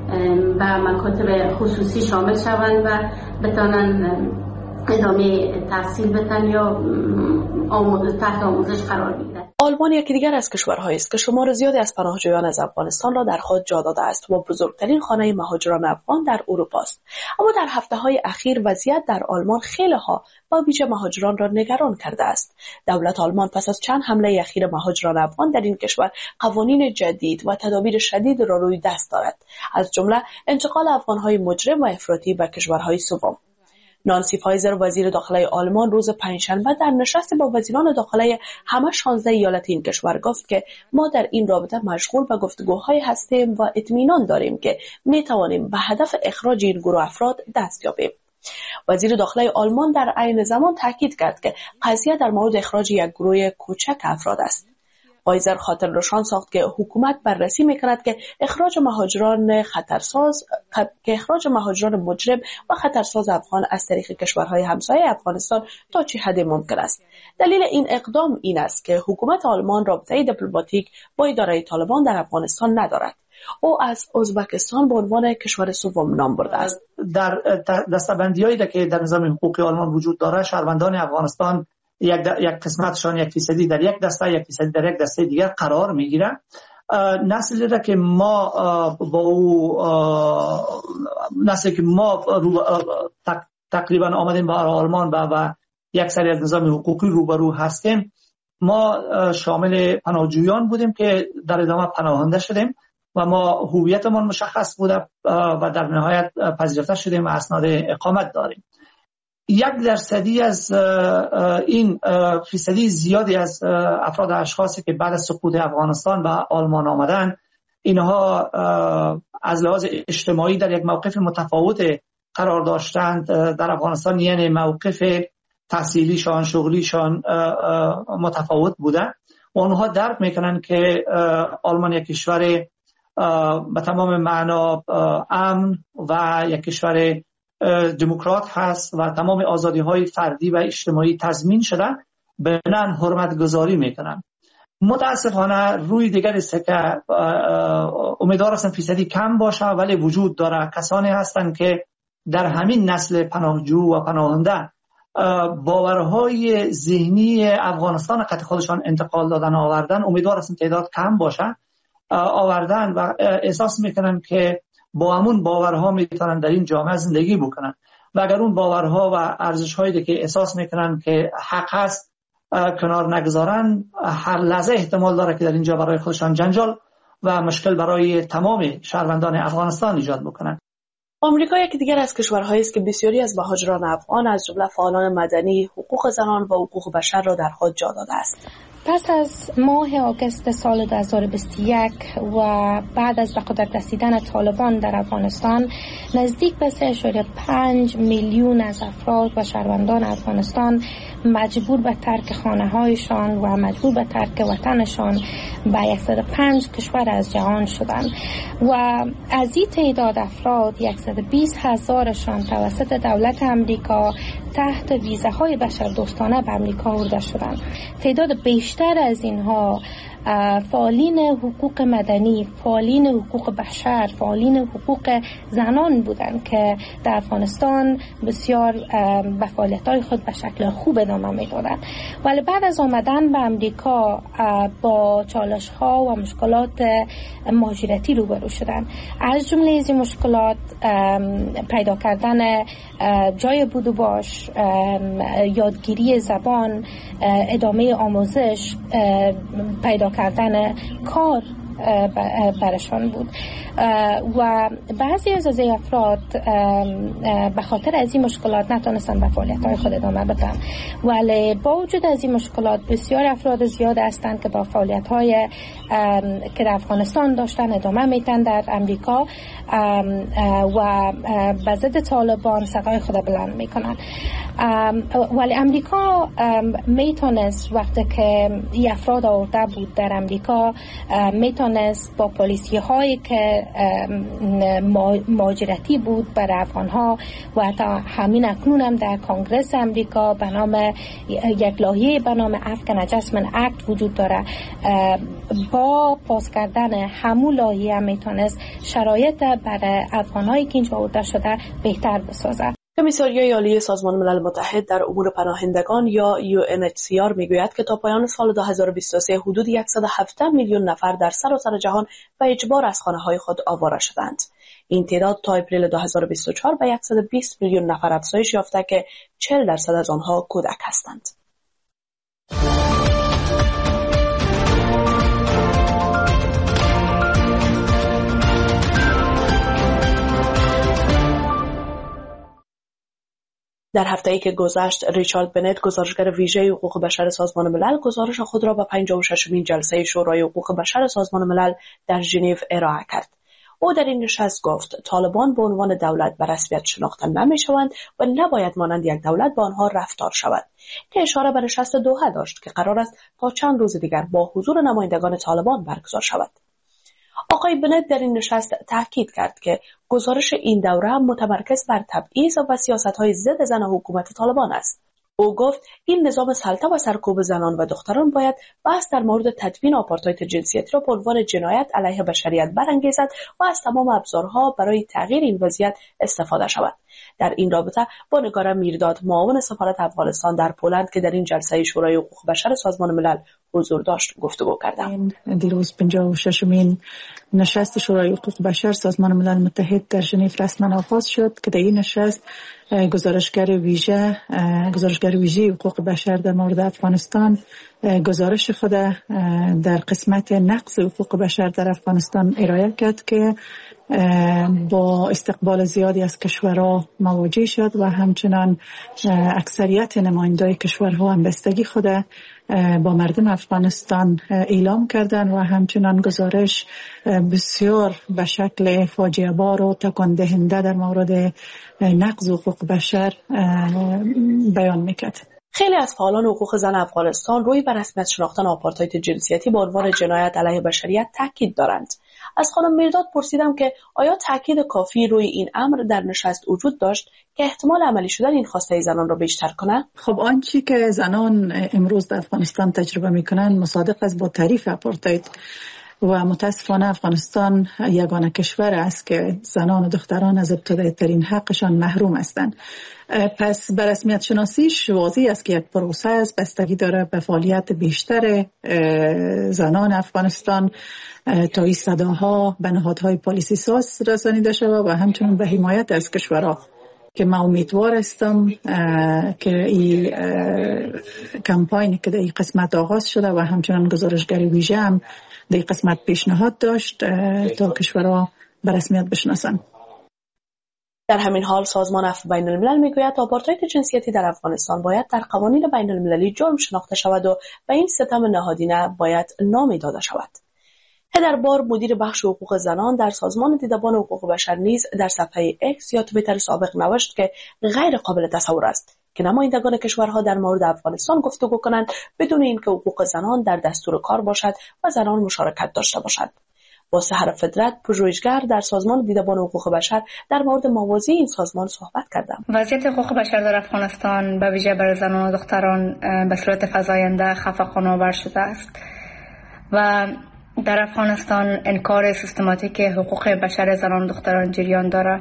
Speaker 9: به مکاتب خصوصی شامل شوند و بتانن ادامه تحصیل بتن یا آموزش تحت آموزش قرار بگیرن.
Speaker 5: آلمان یکی دیگر از کشورهایی است که شمار زیادی از پناهجویان از افغانستان را در خود جا داده است و بزرگترین خانه مهاجران افغان در اروپا است. اما در هفته‌های اخیر وضعیت در آلمان خیلی ها با ویژه مهاجران را نگران کرده است. دولت آلمان پس از چند حمله اخیر مهاجران افغان در این کشور قوانین جدید و تدابیر شدید را روی دست دارد، از جمله انتقال افغان‌های مجرم و افراطی به کشورهای سوم. نانسی فایزر وزیر داخله آلمان روز پنجشنبه در نشست با وزیران داخله همه شانزده ایالت این کشور گفت که ما در این رابطه مشغول به گفتگوهای هستیم و اطمینان داریم که می توانیم به هدف اخراج این گروه افراد دست یابیم. وزیر داخله آلمان در عین زمان تاکید کرد که قضیه در مورد اخراج یک گروه کوچک افراد است. فایزر خاطر نشان ساخت که حکومت بررسی میکند که اخراج مهاجران خطرساز که اخراج مهاجران مجرم و خطرساز افغان از طریق کشورهای همسایه افغانستان تا چه حد ممکن است. دلیل این اقدام این است که حکومت آلمان رابطه دیپلماتیک با اداره طالبان در افغانستان ندارد. او از ازبکستان به عنوان کشور سوم نام برده است.
Speaker 7: در دسته‌بندی‌هایی که در نظام حقوقی آلمان وجود دارد، شهروندان افغانستان یک د... یک قسمتشان یک فیصدی در یک دسته، یک فیصدی در یک دسته دیگر قرار میگیرن. نسلی را که ما با او نسلی که ما رو... تق... تقریبا آمدیم به آلمان و, و یک سری از نظام حقوقی روبرو هستیم، ما شامل پناهجویان بودیم که در ادامه پناهنده شدیم و ما هویتمون مشخص بوده و در نهایت پذیرفته شدیم و اسناد اقامت داریم. یک درصدی از این فیصدی زیادی از افراد اشخاصی که بعد از سقوط افغانستان به آلمان آمدن، اینها از لحاظ اجتماعی در یک موقف متفاوت قرار داشتند در افغانستان، یعنی موقف تحصیلیشان، شغلیشان متفاوت بوده و آنها درک میکنن که آلمان یک کشور به تمام معنا امن و یک کشور دموکرات هست و تمام آزادی های فردی و اجتماعی تضمین شده، بنان حرمت گذاری میکنن. متاسفانه روی دیگر است که امیدوار هستم فیصدی کم باشه، ولی وجود داره کسانی هستند که در همین نسل پناهجو و پناهنده باورهای ذهنی افغانستان قطع خودشان انتقال دادن آوردن. امیدوار هستم تعداد کم باشه آوردن و احساس میکنن که با همون باورها میتونن در این جامعه زندگی بکنن و اگر اون باورها و ارزش‌هایی که احساس میکنن که حق هست کنار نگذارن، هر لحظه احتمال داره که در اینجا برای خودشان جنجال و مشکل برای تمام شهروندان افغانستان ایجاد بکنن.
Speaker 5: آمریکا یکی دیگر از کشورهایی است که بسیاری از مهاجران افغان از جمله فعالان مدنی، حقوق زنان و حقوق بشر را در خود جا داده است.
Speaker 10: پس از ماه آگوست سال دو هزار و بیست و یک و بعد از به قدرت رسیدن طالبان در افغانستان، نزدیک به سه ممیز پنج میلیون از افراد و شهروندان افغانستان مجبور به ترک خانه‌هایشان و مجبور به ترک وطنشان به صد و پنج کشور از جهان شدند و از این تعداد افراد صد و بیست هزارشان توسط دولت امریکا تحت ویزاهای بشردوستانه به امریکا برده شدند. تعداد بیشتر از اینها فعالین حقوق مدنی، فعالین حقوق بشر، فعالین حقوق زنان بودند که در افغانستان بسیار به فعالیت‌های خود به شکل خوب ادامه می‌دادند. ولی بعد از آمدن به امریکا با چالش‌ها و مشکلات مهاجرتی روبرو شدند. از جمله از این مشکلات پیدا کردن جای بود و باش، یادگیری زبان، ادامه آموزش، پیدا کردن کار برشان بود و بعضی از این افراد به خاطر از این مشکلات نتونستن به فعالیت‌های خود ادامه بدن. ولی با وجود از این مشکلات بسیار افراد زیاد هستند که با فعالیت‌های که در افغانستان داشتن ادامه میدن در امریکا و به ضد طالبان صدای خود بلند میکنن. ولی امریکا میتونست وقتی که این افراد آورده بود در امریکا میتونست با پالیسی هایی که مهاجرتی بود برای افغانها و حتی همین اکنون هم در کنگرس امریکا به نام یک لایحه به نام Afghan Adjustment Act وجود داره، با پاس کردن همون لایحه میتونست شرایط برای افغانهایی که اینجا آورده شده بهتر بسازه.
Speaker 5: کمیساریای عالی سازمان ملل متحد در امور پناهندگان یا یو ان اچ سی آر میگوید که تا پایان سال دو هزار و بیست و سه حدود صد و هفده میلیون نفر در سراسر جهان به اجبار از خانه‌های خود آواره شدند. این تعداد تا اپریل دو هزار و بیست و چهار به صد و بیست میلیون نفر افزایش یافته که چهل درصد از آنها کودک هستند. در هفته‌ای که گذشت، ریچارد بنت، گزارشگر ویژه حقوق بشر سازمان ملل، گزارش خود را به پنجاه و ششمین جلسه شورای حقوق بشر سازمان ملل در ژنو ارائه کرد. او در این نشست گفت طالبان به عنوان دولت به رسمیت شناخته نمی‌شوند و نباید مانند یک دولت با آنها رفتار شود، که اشاره به نشست دوحه داشت که قرار است تا چند روز دیگر با حضور نمایندگان طالبان برگزار شود. آقای بنت در این نشست تاکید کرد که گزارش این دوره هم متمرکز بر تبعیض و سیاست‌های ضد زن حکومت طالبان است. او گفت این نظام سلطه و سرکوب زنان و دختران باید بحث در مورد تدوین آپارتاید جنسیتی را به عنوان جنایت علیه بشریت برانگیزد و از تمام ابزارها برای تغییر این وضعیت استفاده شود. در این رابطه با نگار میرداد، معاون سفارت افغانستان در پولند که در این جلسه شورای حقوق بشر سازمان ملل حضور داشت، گفتگو کردم.
Speaker 11: دیروز پنجاه و ششمین نشست شورای حقوق بشر سازمان ملل متحد در ژنو رسما آغاز شد که در این نشست گزارشگر ویژه گزارشگر ویژه حقوق بشر در مورد افغانستان گزارش خود در قسمت نقض حقوق بشر در افغانستان ارائه کرد که با استقبال زیادی از کشورها مواجه شد و همچنان اکثریت نمایندای کشورها همبستگی خود با مردم افغانستان اعلام کردند و همچنان گزارش بسیار به شکل فاجعه بار و تکان دهنده در مورد نقض حقوق بشر بیان میکرد.
Speaker 5: خیلی از فعالان حقوق زن افغانستان روی به رسمیت شناختن آپارتاید جنسیتی به عنوان جنایت علیه بشریت تاکید دارند. از خانم میرداد پرسیدم که آیا تاکید کافی روی این امر در نشست وجود داشت که احتمال عملی شدن این خواسته زنان را بیشتر کنه؟
Speaker 11: خب آنچه که زنان امروز در افغانستان تجربه میکنن مصادف است با تعریف آپارتاید و متاسفانه افغانستان یگانه کشور است که زنان و دختران از ابتدایی ترین حقشان محروم هستند. پس به رسمیت شناسیش واضح است که یک پروسه است، بستگی داره به فعالیت بیشتر زنان افغانستان تا این صداها به نهادهای پالیسی ساز رسانیده شود و همچنین به حمایت از کشورها که من امیدوار هستم که این کمپاینی که در این قسمت آغاز شده و همچنان گزارشگر ویژه هم در این قسمت پیشنهاد داشت تا کشورها به رسمیت بشناسند.
Speaker 5: در همین حال سازمان عفو بین الملل میگوید آپارتاید جنسیتی در افغانستان باید در قوانین بین المللی جرم شناخته شود و به این ستم نهادینه باید نامی داده شود. هدر بار مدیر بخش حقوق زنان در سازمان دیدبان حقوق بشر نیز در صفحه اکس یا توییتر سابق نوشت که غیر قابل تصور است که نمایندگان کشورها در مورد افغانستان گفتگو کنند بدون اینکه حقوق زنان در دستور کار باشد و زنان مشارکت داشته باشند. با سحر فدرت، پژوهشگر در سازمان دیدبان حقوق بشر، در مورد موازی این سازمان صحبت کردم.
Speaker 6: وضعیت حقوق بشر در افغانستان به ویژه برای زنان و دختران به صورت فزاینده خفقان‌آور شده است و در افغانستان انکار سیستماتیک حقوق بشر زنان و دختران جریان دارد.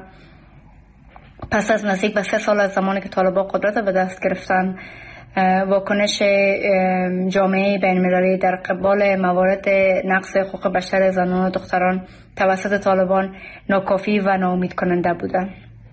Speaker 6: پس از نزدیک به سه سال از زمانی که طالبان قدرت به دست گرفتند، واکنش جامعه بین‌المللی در قبال موارد نقض حقوق بشر زنان و دختران توسط طالبان ناکافی و ناامید کننده بوده.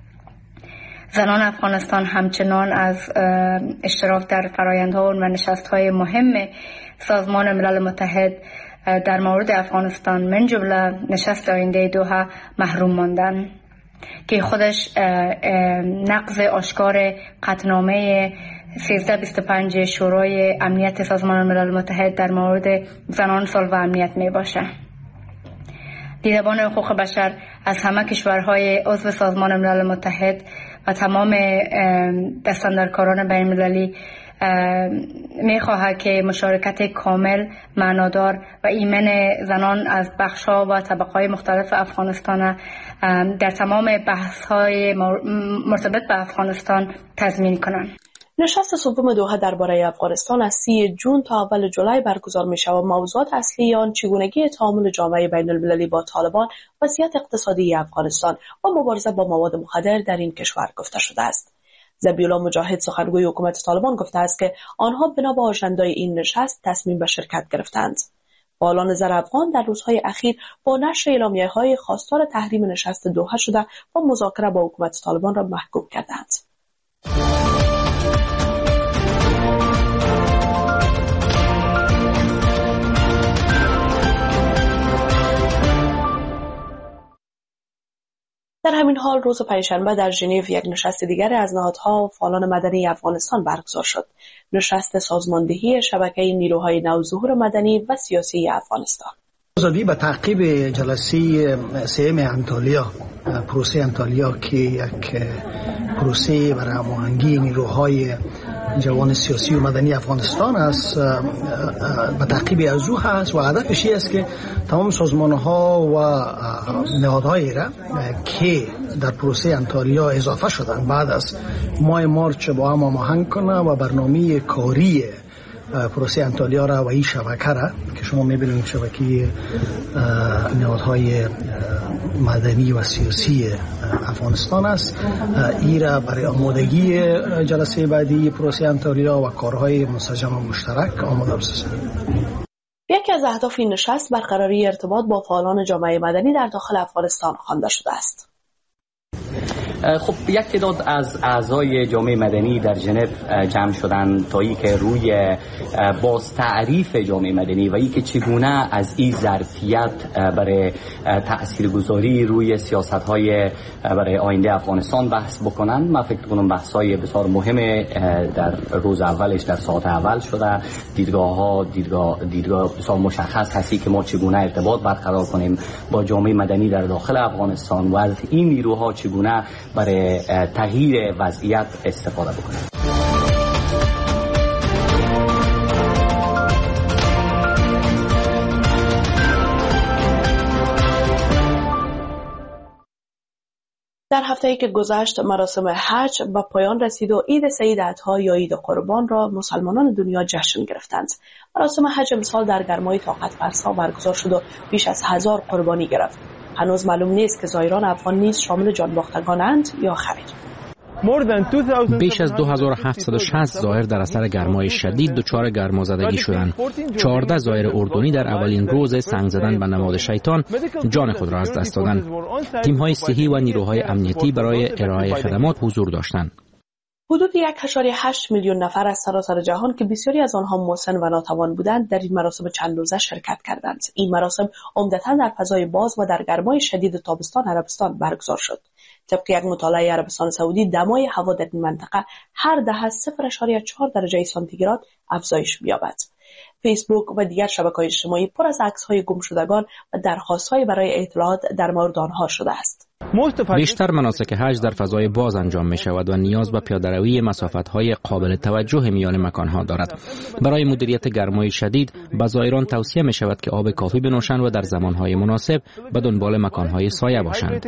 Speaker 6: زنان افغانستان همچنان از اشتراک در فرآیندها و نشست‌های مهم سازمان ملل متحد در مورد افغانستان من جمله نشست آینده دوحه محروم ماندن که خودش نقض آشکار قطعنامه سیزده بیست و پنج شورای امنیت سازمان ملل متحد در مورد زنان صلح و امنیت می باشه. دیدبان حقوق بشر از همه کشورهای عضو سازمان ملل متحد و تمام دستاندرکاران بین المللی می خواهد که مشارکت کامل، معنادار و ایمن زنان از بخش‌ها و طبقه‌های مختلف افغانستان در تمام بحث‌های مرتبط به افغانستان تضمین کنند.
Speaker 5: نشست سوم دوحه درباره افغانستان از سی جون تا اول جولای برگزار می شود. موضوعات اصلی آن چگونگی تعامل جامعه بین المللی با طالبان، وضعیت اقتصادی افغانستان و مبارزه با مواد مخدر در این کشور گفته شده است. ذبیح‌الله مجاهد سخنگوی حکومت طالبان گفته است که آنها بنا به آژندای این نشست تصمیم به شرکت گرفتند. فعالان نظر افغان در روزهای اخیر با نشر اعلامیه‌های خواستار تحریم نشست دوحه شده و مذاکره با حکومت طالبان را محکوم کردند. در همین حال روز پنجشنبه در ژنو یک نشست دیگر از نهادها و فعالان مدنی افغانستان برگزار شد. نشست سازماندهی شبکه نیروهای نوظهور مدنی و سیاسی افغانستان.
Speaker 12: آزادی به تعقیب جلسه سوم انطالیا، پروسه انطالیا که یک پروسه برای هماهنگی نیروهای جوان سیاسی و مدنی افغانستان است، به تعقیب از او هست و هدفش است که تمام سازمان‌ها و نهادهایی را که در پروسه انطالیا اضافه شدن بعد از ماه مارچ با هم هماهنگ کنه و برنامه کاری پروسه انطالیا را و این شبکه را که شما می‌بینید شبکه نهادهای مدنی و سیاسی افغانستان است، این را برای آمادگی جلسه بعدی پروسه انطالیا و کارهای منسجم و مشترک آماده بسازید.
Speaker 5: یکی از اهداف این نشست برقراری ارتباط با فعالان جامعه مدنی در داخل افغانستان خوانده شده است.
Speaker 13: خب یک تعداد از اعضای جامعه مدنی در ژنو جمع شدند تا اینکه روی باز تعریف جامعه مدنی و اینکه چگونه از این ظرفیت برای تاثیرگذاری روی سیاست‌های برای آینده افغانستان بحث بکنن. من فکر کنم بحث‌های بسیار مهم در روز اولش در ساعت اول شده. دیدگاه‌ها دیدگاه دیدگاه بسیار مشخص هستی که ما چگونه ارتباط برقرار کنیم با جامعه مدنی در داخل افغانستان و از این نیروها چگونه برای تغییر وضعیت استفاده بکنیم.
Speaker 5: در هفته‌ای که گذشت مراسم حج به پایان رسید و عید سید اضحی یا عید قربان را مسلمانان دنیا جشن گرفتند. مراسم حج امسال در گرمای طاقت فرسا برگزار شد و بیش از هزار قربانی گرفت. هنوز معلوم نیست که زایران افغان نیز شامل جانباختگانند یا خیر.
Speaker 1: بیش از دو هزار و هفتصد و شصت زائر در اثر گرمای شدید دچار گرمازدگی شدند. چهارده زائر اردنی در اولین روز سنگ زدن به نماد شیطان جان خود را از دست دادند. تیم‌های صحی و نیروهای امنیتی برای ارائه خدمات حضور داشتند.
Speaker 5: حدود یک و هشت میلیون نفر از سراسر جهان که بسیاری از آنها مسن و ناتوان بودند در این مراسم چند روزه شرکت کردند. این مراسم عمدتاً در فضای باز و در گرمای شدید تابستان عربستان برگزار شد. طبق یک مطالعه عربستان سعودی دمای هوا در این منطقه هر دهه صفر و چهار درجه سانتیگراد افزایش می‌یابد. فیسبوک و دیگر شبکه‌های اجتماعی پر از عکس‌های گمشدگان و درخواست‌های برای اطلاعات در مورد آنها شده است.
Speaker 1: بیشتر مناسک حج در فضای باز انجام می شود و نیاز به پیاده‌روی مسافت‌های قابل توجه میان مکان‌ها دارد. برای مدیریت گرمای شدید به زائران توصیه می شود که آب کافی بنوشند و در زمان‌های مناسب به دنبال مکان‌های سایه باشند.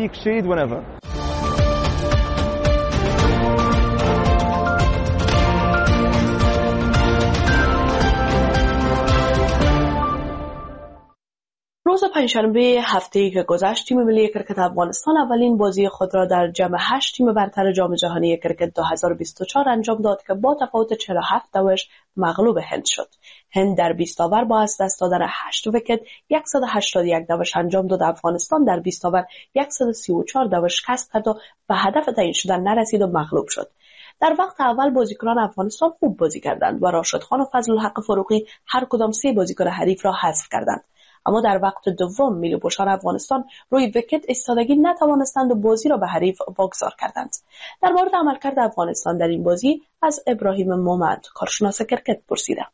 Speaker 5: روز پنجشنبه هفته‌ای که گذشت تیم ملی کرکت افغانستان اولین بازی خود را در جمع هشت تیم برتر جام جهانی کرکت دو هزار و بیست و چهار انجام داد که با تفاوت چهل و هفت دوش مغلوب هند شد. هند در بیست اوور با از دست دادن هشت ویکت صد و هشتاد و یک دوش انجام داد. افغانستان در بیست اوور صد و سی و چهار دوش کسب کرد و به هدف تعیین شدن نرسید و مغلوب شد. در وقت اول بازیکنان افغانستان خوب بازی کردند و راشد خان و فضل الحق فروغی هر کدام سه بازیکن حریف را حذف کردند. اما در وقت دوم میلی‌پوشان افغانستان روی ویکت ایستادگی نتوانستند و بازی را به حریف واگذار کردند. در مورد عملکرد افغانستان در این بازی از ابراهیم مومند کارشناس کرکت پرسیدم.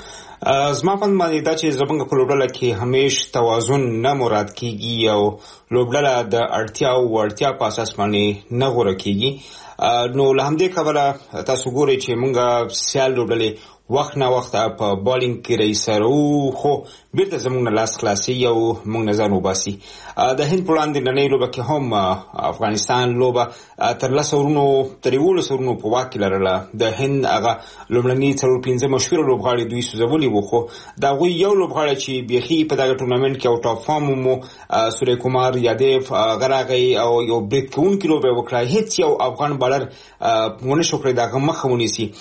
Speaker 14: زما په باندې دا چې زمونږ په لوبډله کې همیش توازن نه مراد کیږي او لوبډله د اړتیا او وړتیا په اساس باندې نه غوړه کیږي. نو له همدې کبله تاسو ګورئ چې مونږ سیال لوبډلې وخت نه وخت په بالینګ کې رئیسرو خو بیرته زمونږ نه لاس خلاصي او مونږ نه ځان وباسي. د هند په وړاندې نننۍ لوبه کې هم افغانستان لوبه تر لس اورونو تر یولس اورونو په واک کې لرله. د هند هغه لومړني څلور پنځه مشهور لوبغاړي دوی سوځولي وو، خو د هغوی یو لوبغاړی چې بیخي په دغه ټورنمنټ کې او ټاپ فارم مو سوریه کمار یادیف غراغی او یو بریک کوونکي لوبه وکړه. هیڅ یو افغان بالر ونه شو کړی دغه مخه ونیسي.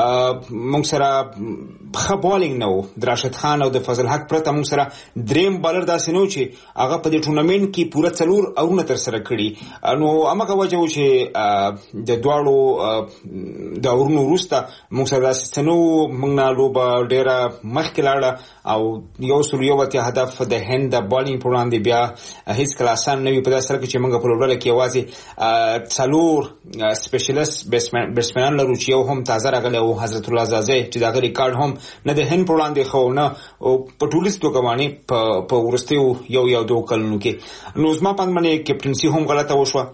Speaker 14: موږ سره ښه بالینګ نه و د راشد خان او د فضل حق پرته. موږ سره دریم بالر داسې نه و چې هغه په دې ټورنمنټ کې پوره څلور اورونه ترسره کړي. نو هماغه وجه و چې د دواړو د اورونو وروسته موږ سره داسې څه نه و. موږ نه لوبه ډېره مخکې لاړه او یو سل یو اتیا هدف د هند د بالینګ په وړاندې بیا هېڅکله اسان نه وي. په داسې سره کې چې موږ په لوبډله کې یوازې څلور سپیشلیست بیټسمنان لرو چې یو هم تازه راغلی و حضرت الله زازی چې دغه ریکارډ هم نه د هند په وړاندې ښه نه په ټولیز توګه باندې په وروستیو یو یا دوه کلونو کې. نو زما په اند باندې کپټنسي هم غلطه وشوه.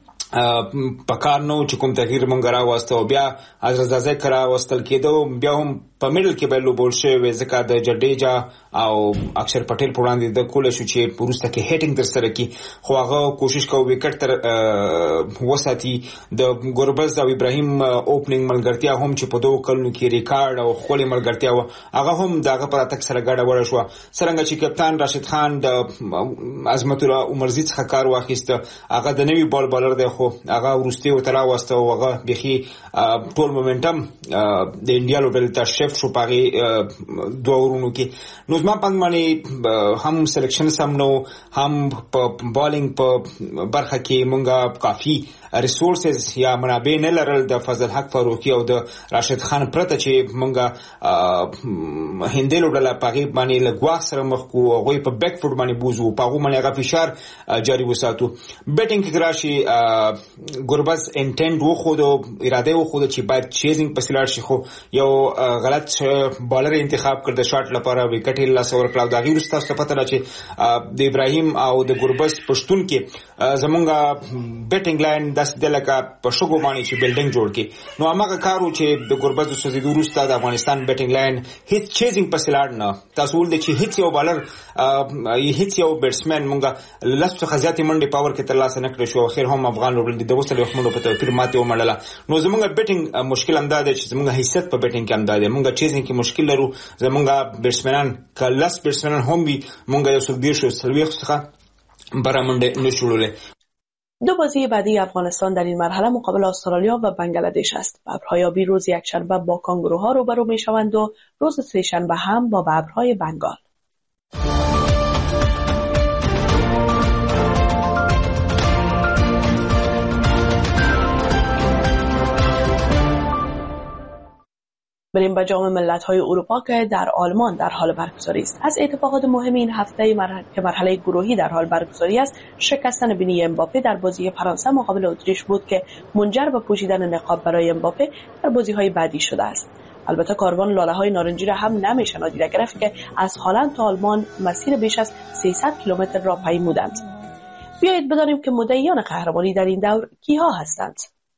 Speaker 14: په کار نه چې کوم تغییر مونږ راوسته او بیا حضرت زازی که راوستل کېده بیا هم په میډل کې به لوبول شوی ځکه د جډیجا او اکشر پټیل په وړاندې د کولی شو چې وروسته کې هیټینګ ترسره کړي، خو هغه کوشش کوي وکټ تر وساتي. د ګوربز او ابراهیم اوپننګ ملګرتیا هم چې په دوه کلونو کې ریکارډ او ښکلې ملګرتیا وه، هغه هم د هغه په راتګ سره ګډه وړه شوه. څرنګه چې کپتان راشد خان د عظمت الله عمرزي څخه کار واخیسته، هغه د نوي بال بالر دی خو هغه وروستیو ته راوسته او هغه بیخي ټول مومنټم د انډیا لوبډلې ته شیفټ سلفت شو پاغي دوه ورونو کې. نو زما په باندې هم سلیکشن سم نو، هم په بالینګ په برخه کې مونږه کافي ریسورسز یا منابع نه لرل د فضل حق فاروقي او د راشد خان پرته چې مونږه هندلو ډله پاغي باندې لګوا سره مخ کو، غوي په بیک فوټ باندې بوزو، پاغو باندې هغه فشار جاری وساتو. بیټینګ کې راشي ګوربز انټند و خو د اراده و خو چې باید چیزینګ په سلاړ شي، خو یو غلط بالر انتخاب کړ د شاټ لپاره، وکټ یې لاس ور کړو. دا غیر ستاسو پته ده چې د ابراهیم او د ګوربز پښتون کې زمونږه بیټینګ لاین داس د لکه په شګو باندې چې بلډینګ جوړ کی. نو هغه کارو چې د ګوربز د سوزیدو وروسته د افغانستان بیټینګ لاین هیڅ چیزینګ په سلاړ نه، تاسو ول د چې هیڅ یو بالر هیڅ یو بیټسمن مونږه لاسو خزياتي منډي پاور کې ترلاسه نکړ شو. اخر هم افغان لوبل د وسله خمنو په توفیر ماته ومړله. نو زمونږه بیټینګ مشکل انداز چې زمونږه حیثیت په بیټینګ کې انداز مونږه چیزینګ کې مشکل لرو. زمونږه بیټسمنان کلاس بیټسمنان هم وي، مونږه یو څو دیر شو سلوي څخه برامنډ نشولله.
Speaker 5: دو بازی بعدی افغانستان در این مرحله مقابل استرالیا و بنگلادش است. ببرهای آبی روز یکشنبه با کانگوروها روبرو میشوند و روز سه‌شنبه هم با ببرهای بنگال. بریم به جام ملت‌های اروپا که در آلمان در حال برگزاری است. از اتفاقات مهم این هفته مرحله که مرحله گروهی در حال برگزاری است، شکستن بینی امباپه در بازی فرانسه مقابل اتریش بود که منجر به پوشیدن نقاب برای امباپه در بازی‌های بعدی شده است. البته کاروان لاله‌های نارنجی را هم نمیشه نادیده گرفت که از هلند تا آلمان مسیر بیش از سیصد کیلومتر را پیمودند. بیایید بدانیم که مدعیان قهرمانی در این دور کیها هستند.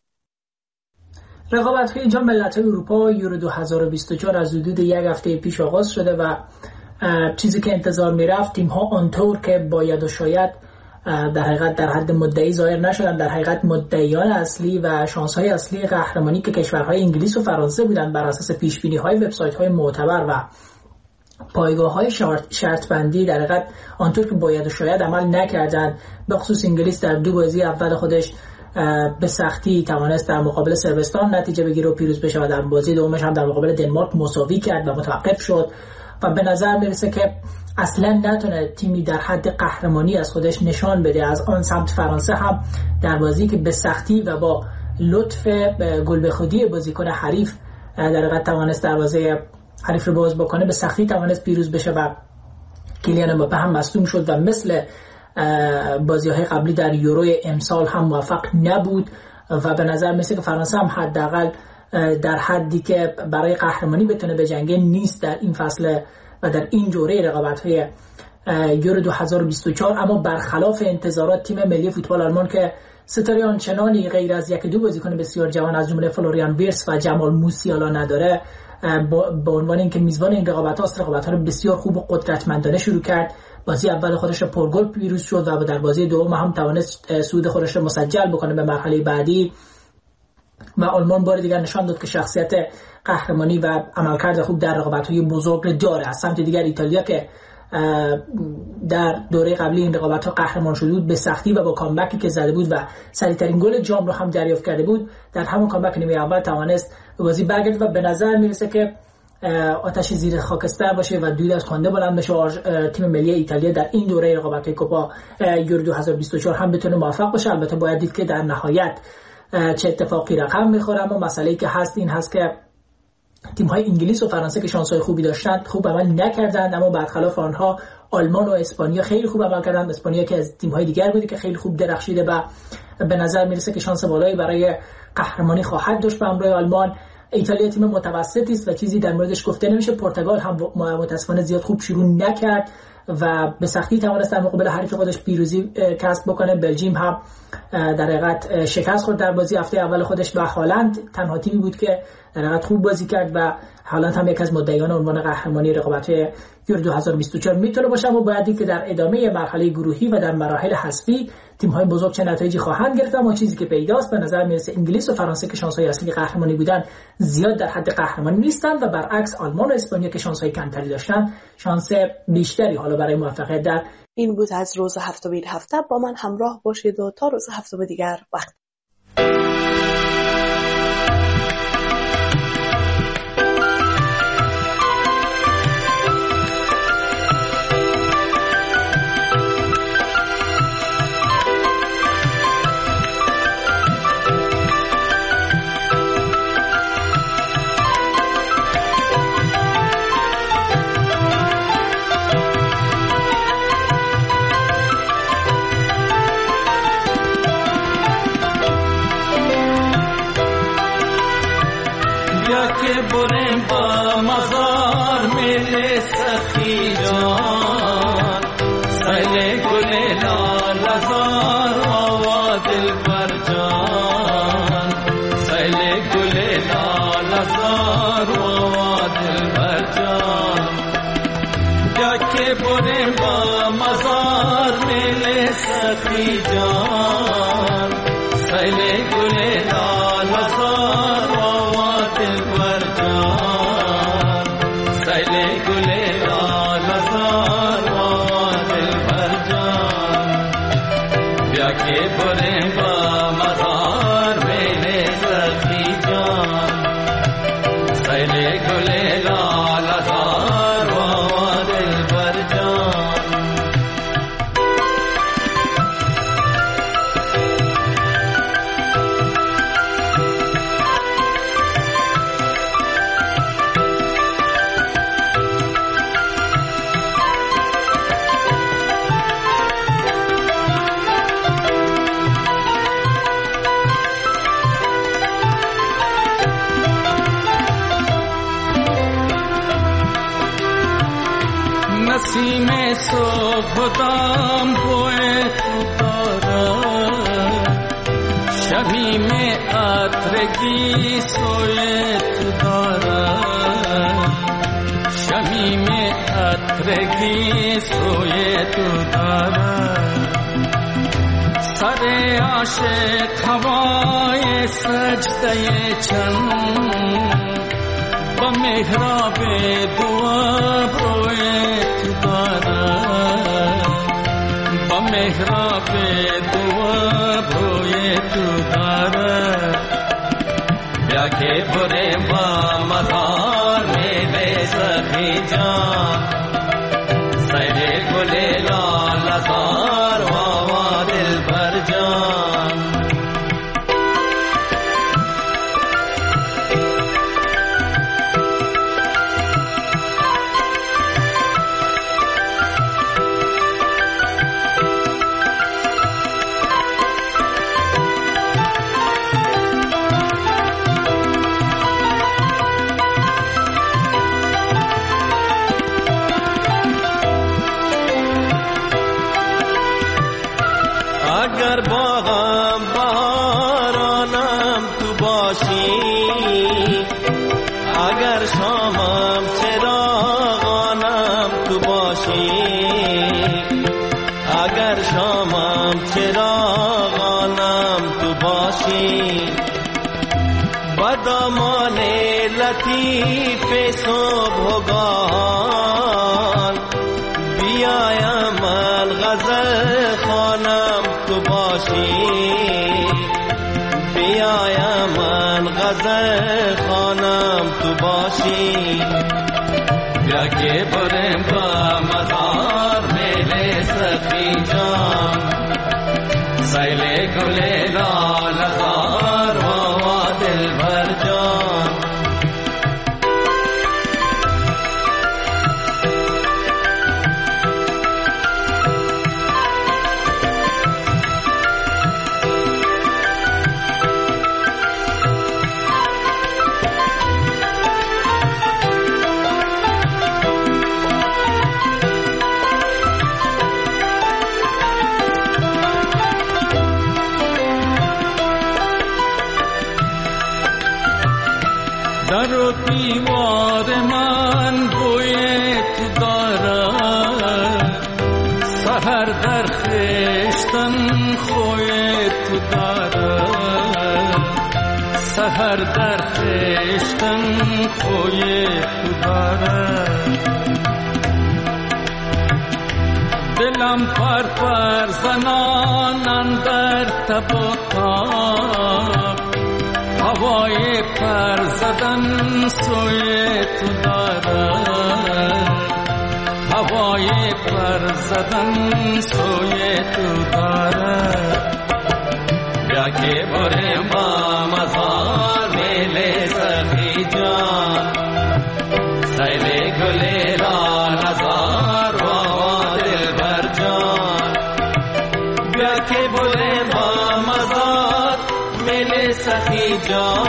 Speaker 8: رقابت‌های جام ملت‌های اروپا یورو دو هزار و بیست و چهار از حدود یک هفته پیش آغاز شده و چیزی که انتظار می‌رفت، تیم‌ها آنطور که باید و شاید در حقیقت در حد مدعی ظاهر نشدن. در حقیقت مدعیان اصلی و شانس‌های اصلی قهرمانی که کشورهای انگلیس و فرانسه بودند بر اساس پیش‌بینی‌های وبسایت‌های معتبر و پایگاه‌های شرط بندی در حقیقت آنطور که باید و شاید عمل نکردند. به خصوص انگلیس در دو بازی اول خودش به سختی توانست در مقابل صربستان نتیجه بگیره و پیروز بشه و در بازی دومش هم در مقابل دنمارک مساوی کرد و متوقف شد و به نظر میرسه که اصلا نتونه تیمی در حد قهرمانی از خودش نشان بده. از آن سمت فرانسه هم در بازی که به سختی و با لطف گل به خودی بازیکن حریف در حقیقت توانست دروازه حریف رو باز بکنه، به سختی توانست پیروز بشه و کیلیان امباپه هم مصدوم شد و مثل بازی‌های قبلی در یورو امسال هم موفق نبود و به نظر میسه که فرانسه هم حداقل در حدی که برای قهرمانی بتونه بجنگه نیست در این فصل و در این دوره رقابت‌های یورو دو هزار و بیست و چهار. اما برخلاف انتظارات تیم ملی فوتبال آلمان که ستاره آنچنانی غیر از یک دو بازیکن بسیار جوان از جمله فلوریان ویرتس و جمال موسیالا نداره، به عنوان اینکه میزبان این رقابت‌ها است، رقابت‌ها رو بسیار خوب و قدرتمندانه شروع کرد. بازی اول خودش رو پرگل پیروز شد و در بازی دوم هم توانست صعود خودش رو مسجل بکنه به مرحله بعدی و آلمان بار دیگر نشان داد که شخصیت قهرمانی و عملکرد خوب در رقابت‌های بزرگ داره. از سمت دیگر ایتالیا که در دوره قبلی این رقابت‌ها قهرمان شده بود، به سختی و با کامبکی که زده بود و سریع‌ترین گل جام رو هم دریافت کرده بود، در همون کامبک نیمه اول توانست به بازی برگرده و به نظر میرسه که آتش زیر خاکستر باشه و دود از خنده بلند بشه. تیم ملی ایتالیا در این دوره رقابت‌های کوپا یورو دو هزار و بیست و چهار هم بتونه موفق باشه. البته باید دید که در نهایت چه اتفاقی رقم میخوره، اما مسئله‌ای که هست این هست که تیم‌های انگلیس و فرانسه که شانس‌های خوبی داشتند خوب عمل نکردند، اما برخلاف آنها آلمان و اسپانیا خیلی خوب عمل کردند. اسپانیا که از تیم‌های دیگر بودی که خیلی خوب درخشیده و به نظر میرسه که شانس بالایی برای قهرمانی خواهد داشت به همراه آلمان. ایتالیا تیم متوسطی است و چیزی در موردش گفته نمیشه. پرتغال هم متاسفانه زیاد خوب شروع نکرد و به سختی توانست در مقابل حریف خودش پیروزی کسب بکنه. بلژیم هم در حقیقت شکست خورد در بازی هفته اول خودش و هالند تنها تیمی بود که در حقیقت خوب بازی کرد و هالند هم یک از مدعیان عنوان قهرمانی رقابت‌های یورو دو هزار و بیست و چهار میتونه باشه. اما باید دید که در ادامه مرحله گروهی و در مراحل حذفی تیم‌های بزرگ چه نتایجی خواهند گرفت. اما چیزی که پیداست به نظر میرسه انگلیس و فرانسه که شانس‌های اصلی قهرمانی بودن زیاد در حد قهرمانی نیستند و برعکس آلمان و اسپانیا که شانس‌های کمتری داشتن شانس بیشتری حالا برای موفقیت در
Speaker 5: این بود از روز هفتم این هفته. با من همراه باشید و تا روز هفتم دیگر وقت
Speaker 15: بریم با مزار میل سخی جان سیل گل لال زار و دل بر جان سیل گل لال زار و دل بر جان یا که بریم با مزار میل سخی جان سیل گل لال زار و دل بر جان سیل گل لال زار و دل بر جان بیا که بریم با مزار میل سخی جان سیل گل لال زار و دل بر جان نسیم صبح دام بوئے تو دارد شبی میں عطرگی سوئے تو دارد شبی میں عطرگی سوئے تو دارد سر عاشق ہوائے سجدے چند محراب دعا روئے تو دارد بمحراب دعا روئے تو دارد بیا کہ برے با مزار میلے سخی جان سیل گل لال زار و دل بر جان اگر باغم بارانم تو باشی اگر شامم چراغانم تو باشی اگر شامم چراغانم تو باشی بدامان لطیف صبحگاهان بیایم من غزل خوانم تو باشی بیایم من غزل خوانم تو باشی بیا که بریم با مزار میل سخی جان سیل گل لال زار و دل بر جان در و دیوار من بوی تو دارد سحر در خشتن خوی تو دارد سحر در خشتن خوی تو دارد دلم پر پر زنان اندر تب و تاب هوای پر زدن سوی تو دارد هوای پر زدن سوی تو دارد بیا که بریم با مزار میل سخی جان سیل گل لال زار و دل بر جان بیا که بریم با مزار میل سخی جان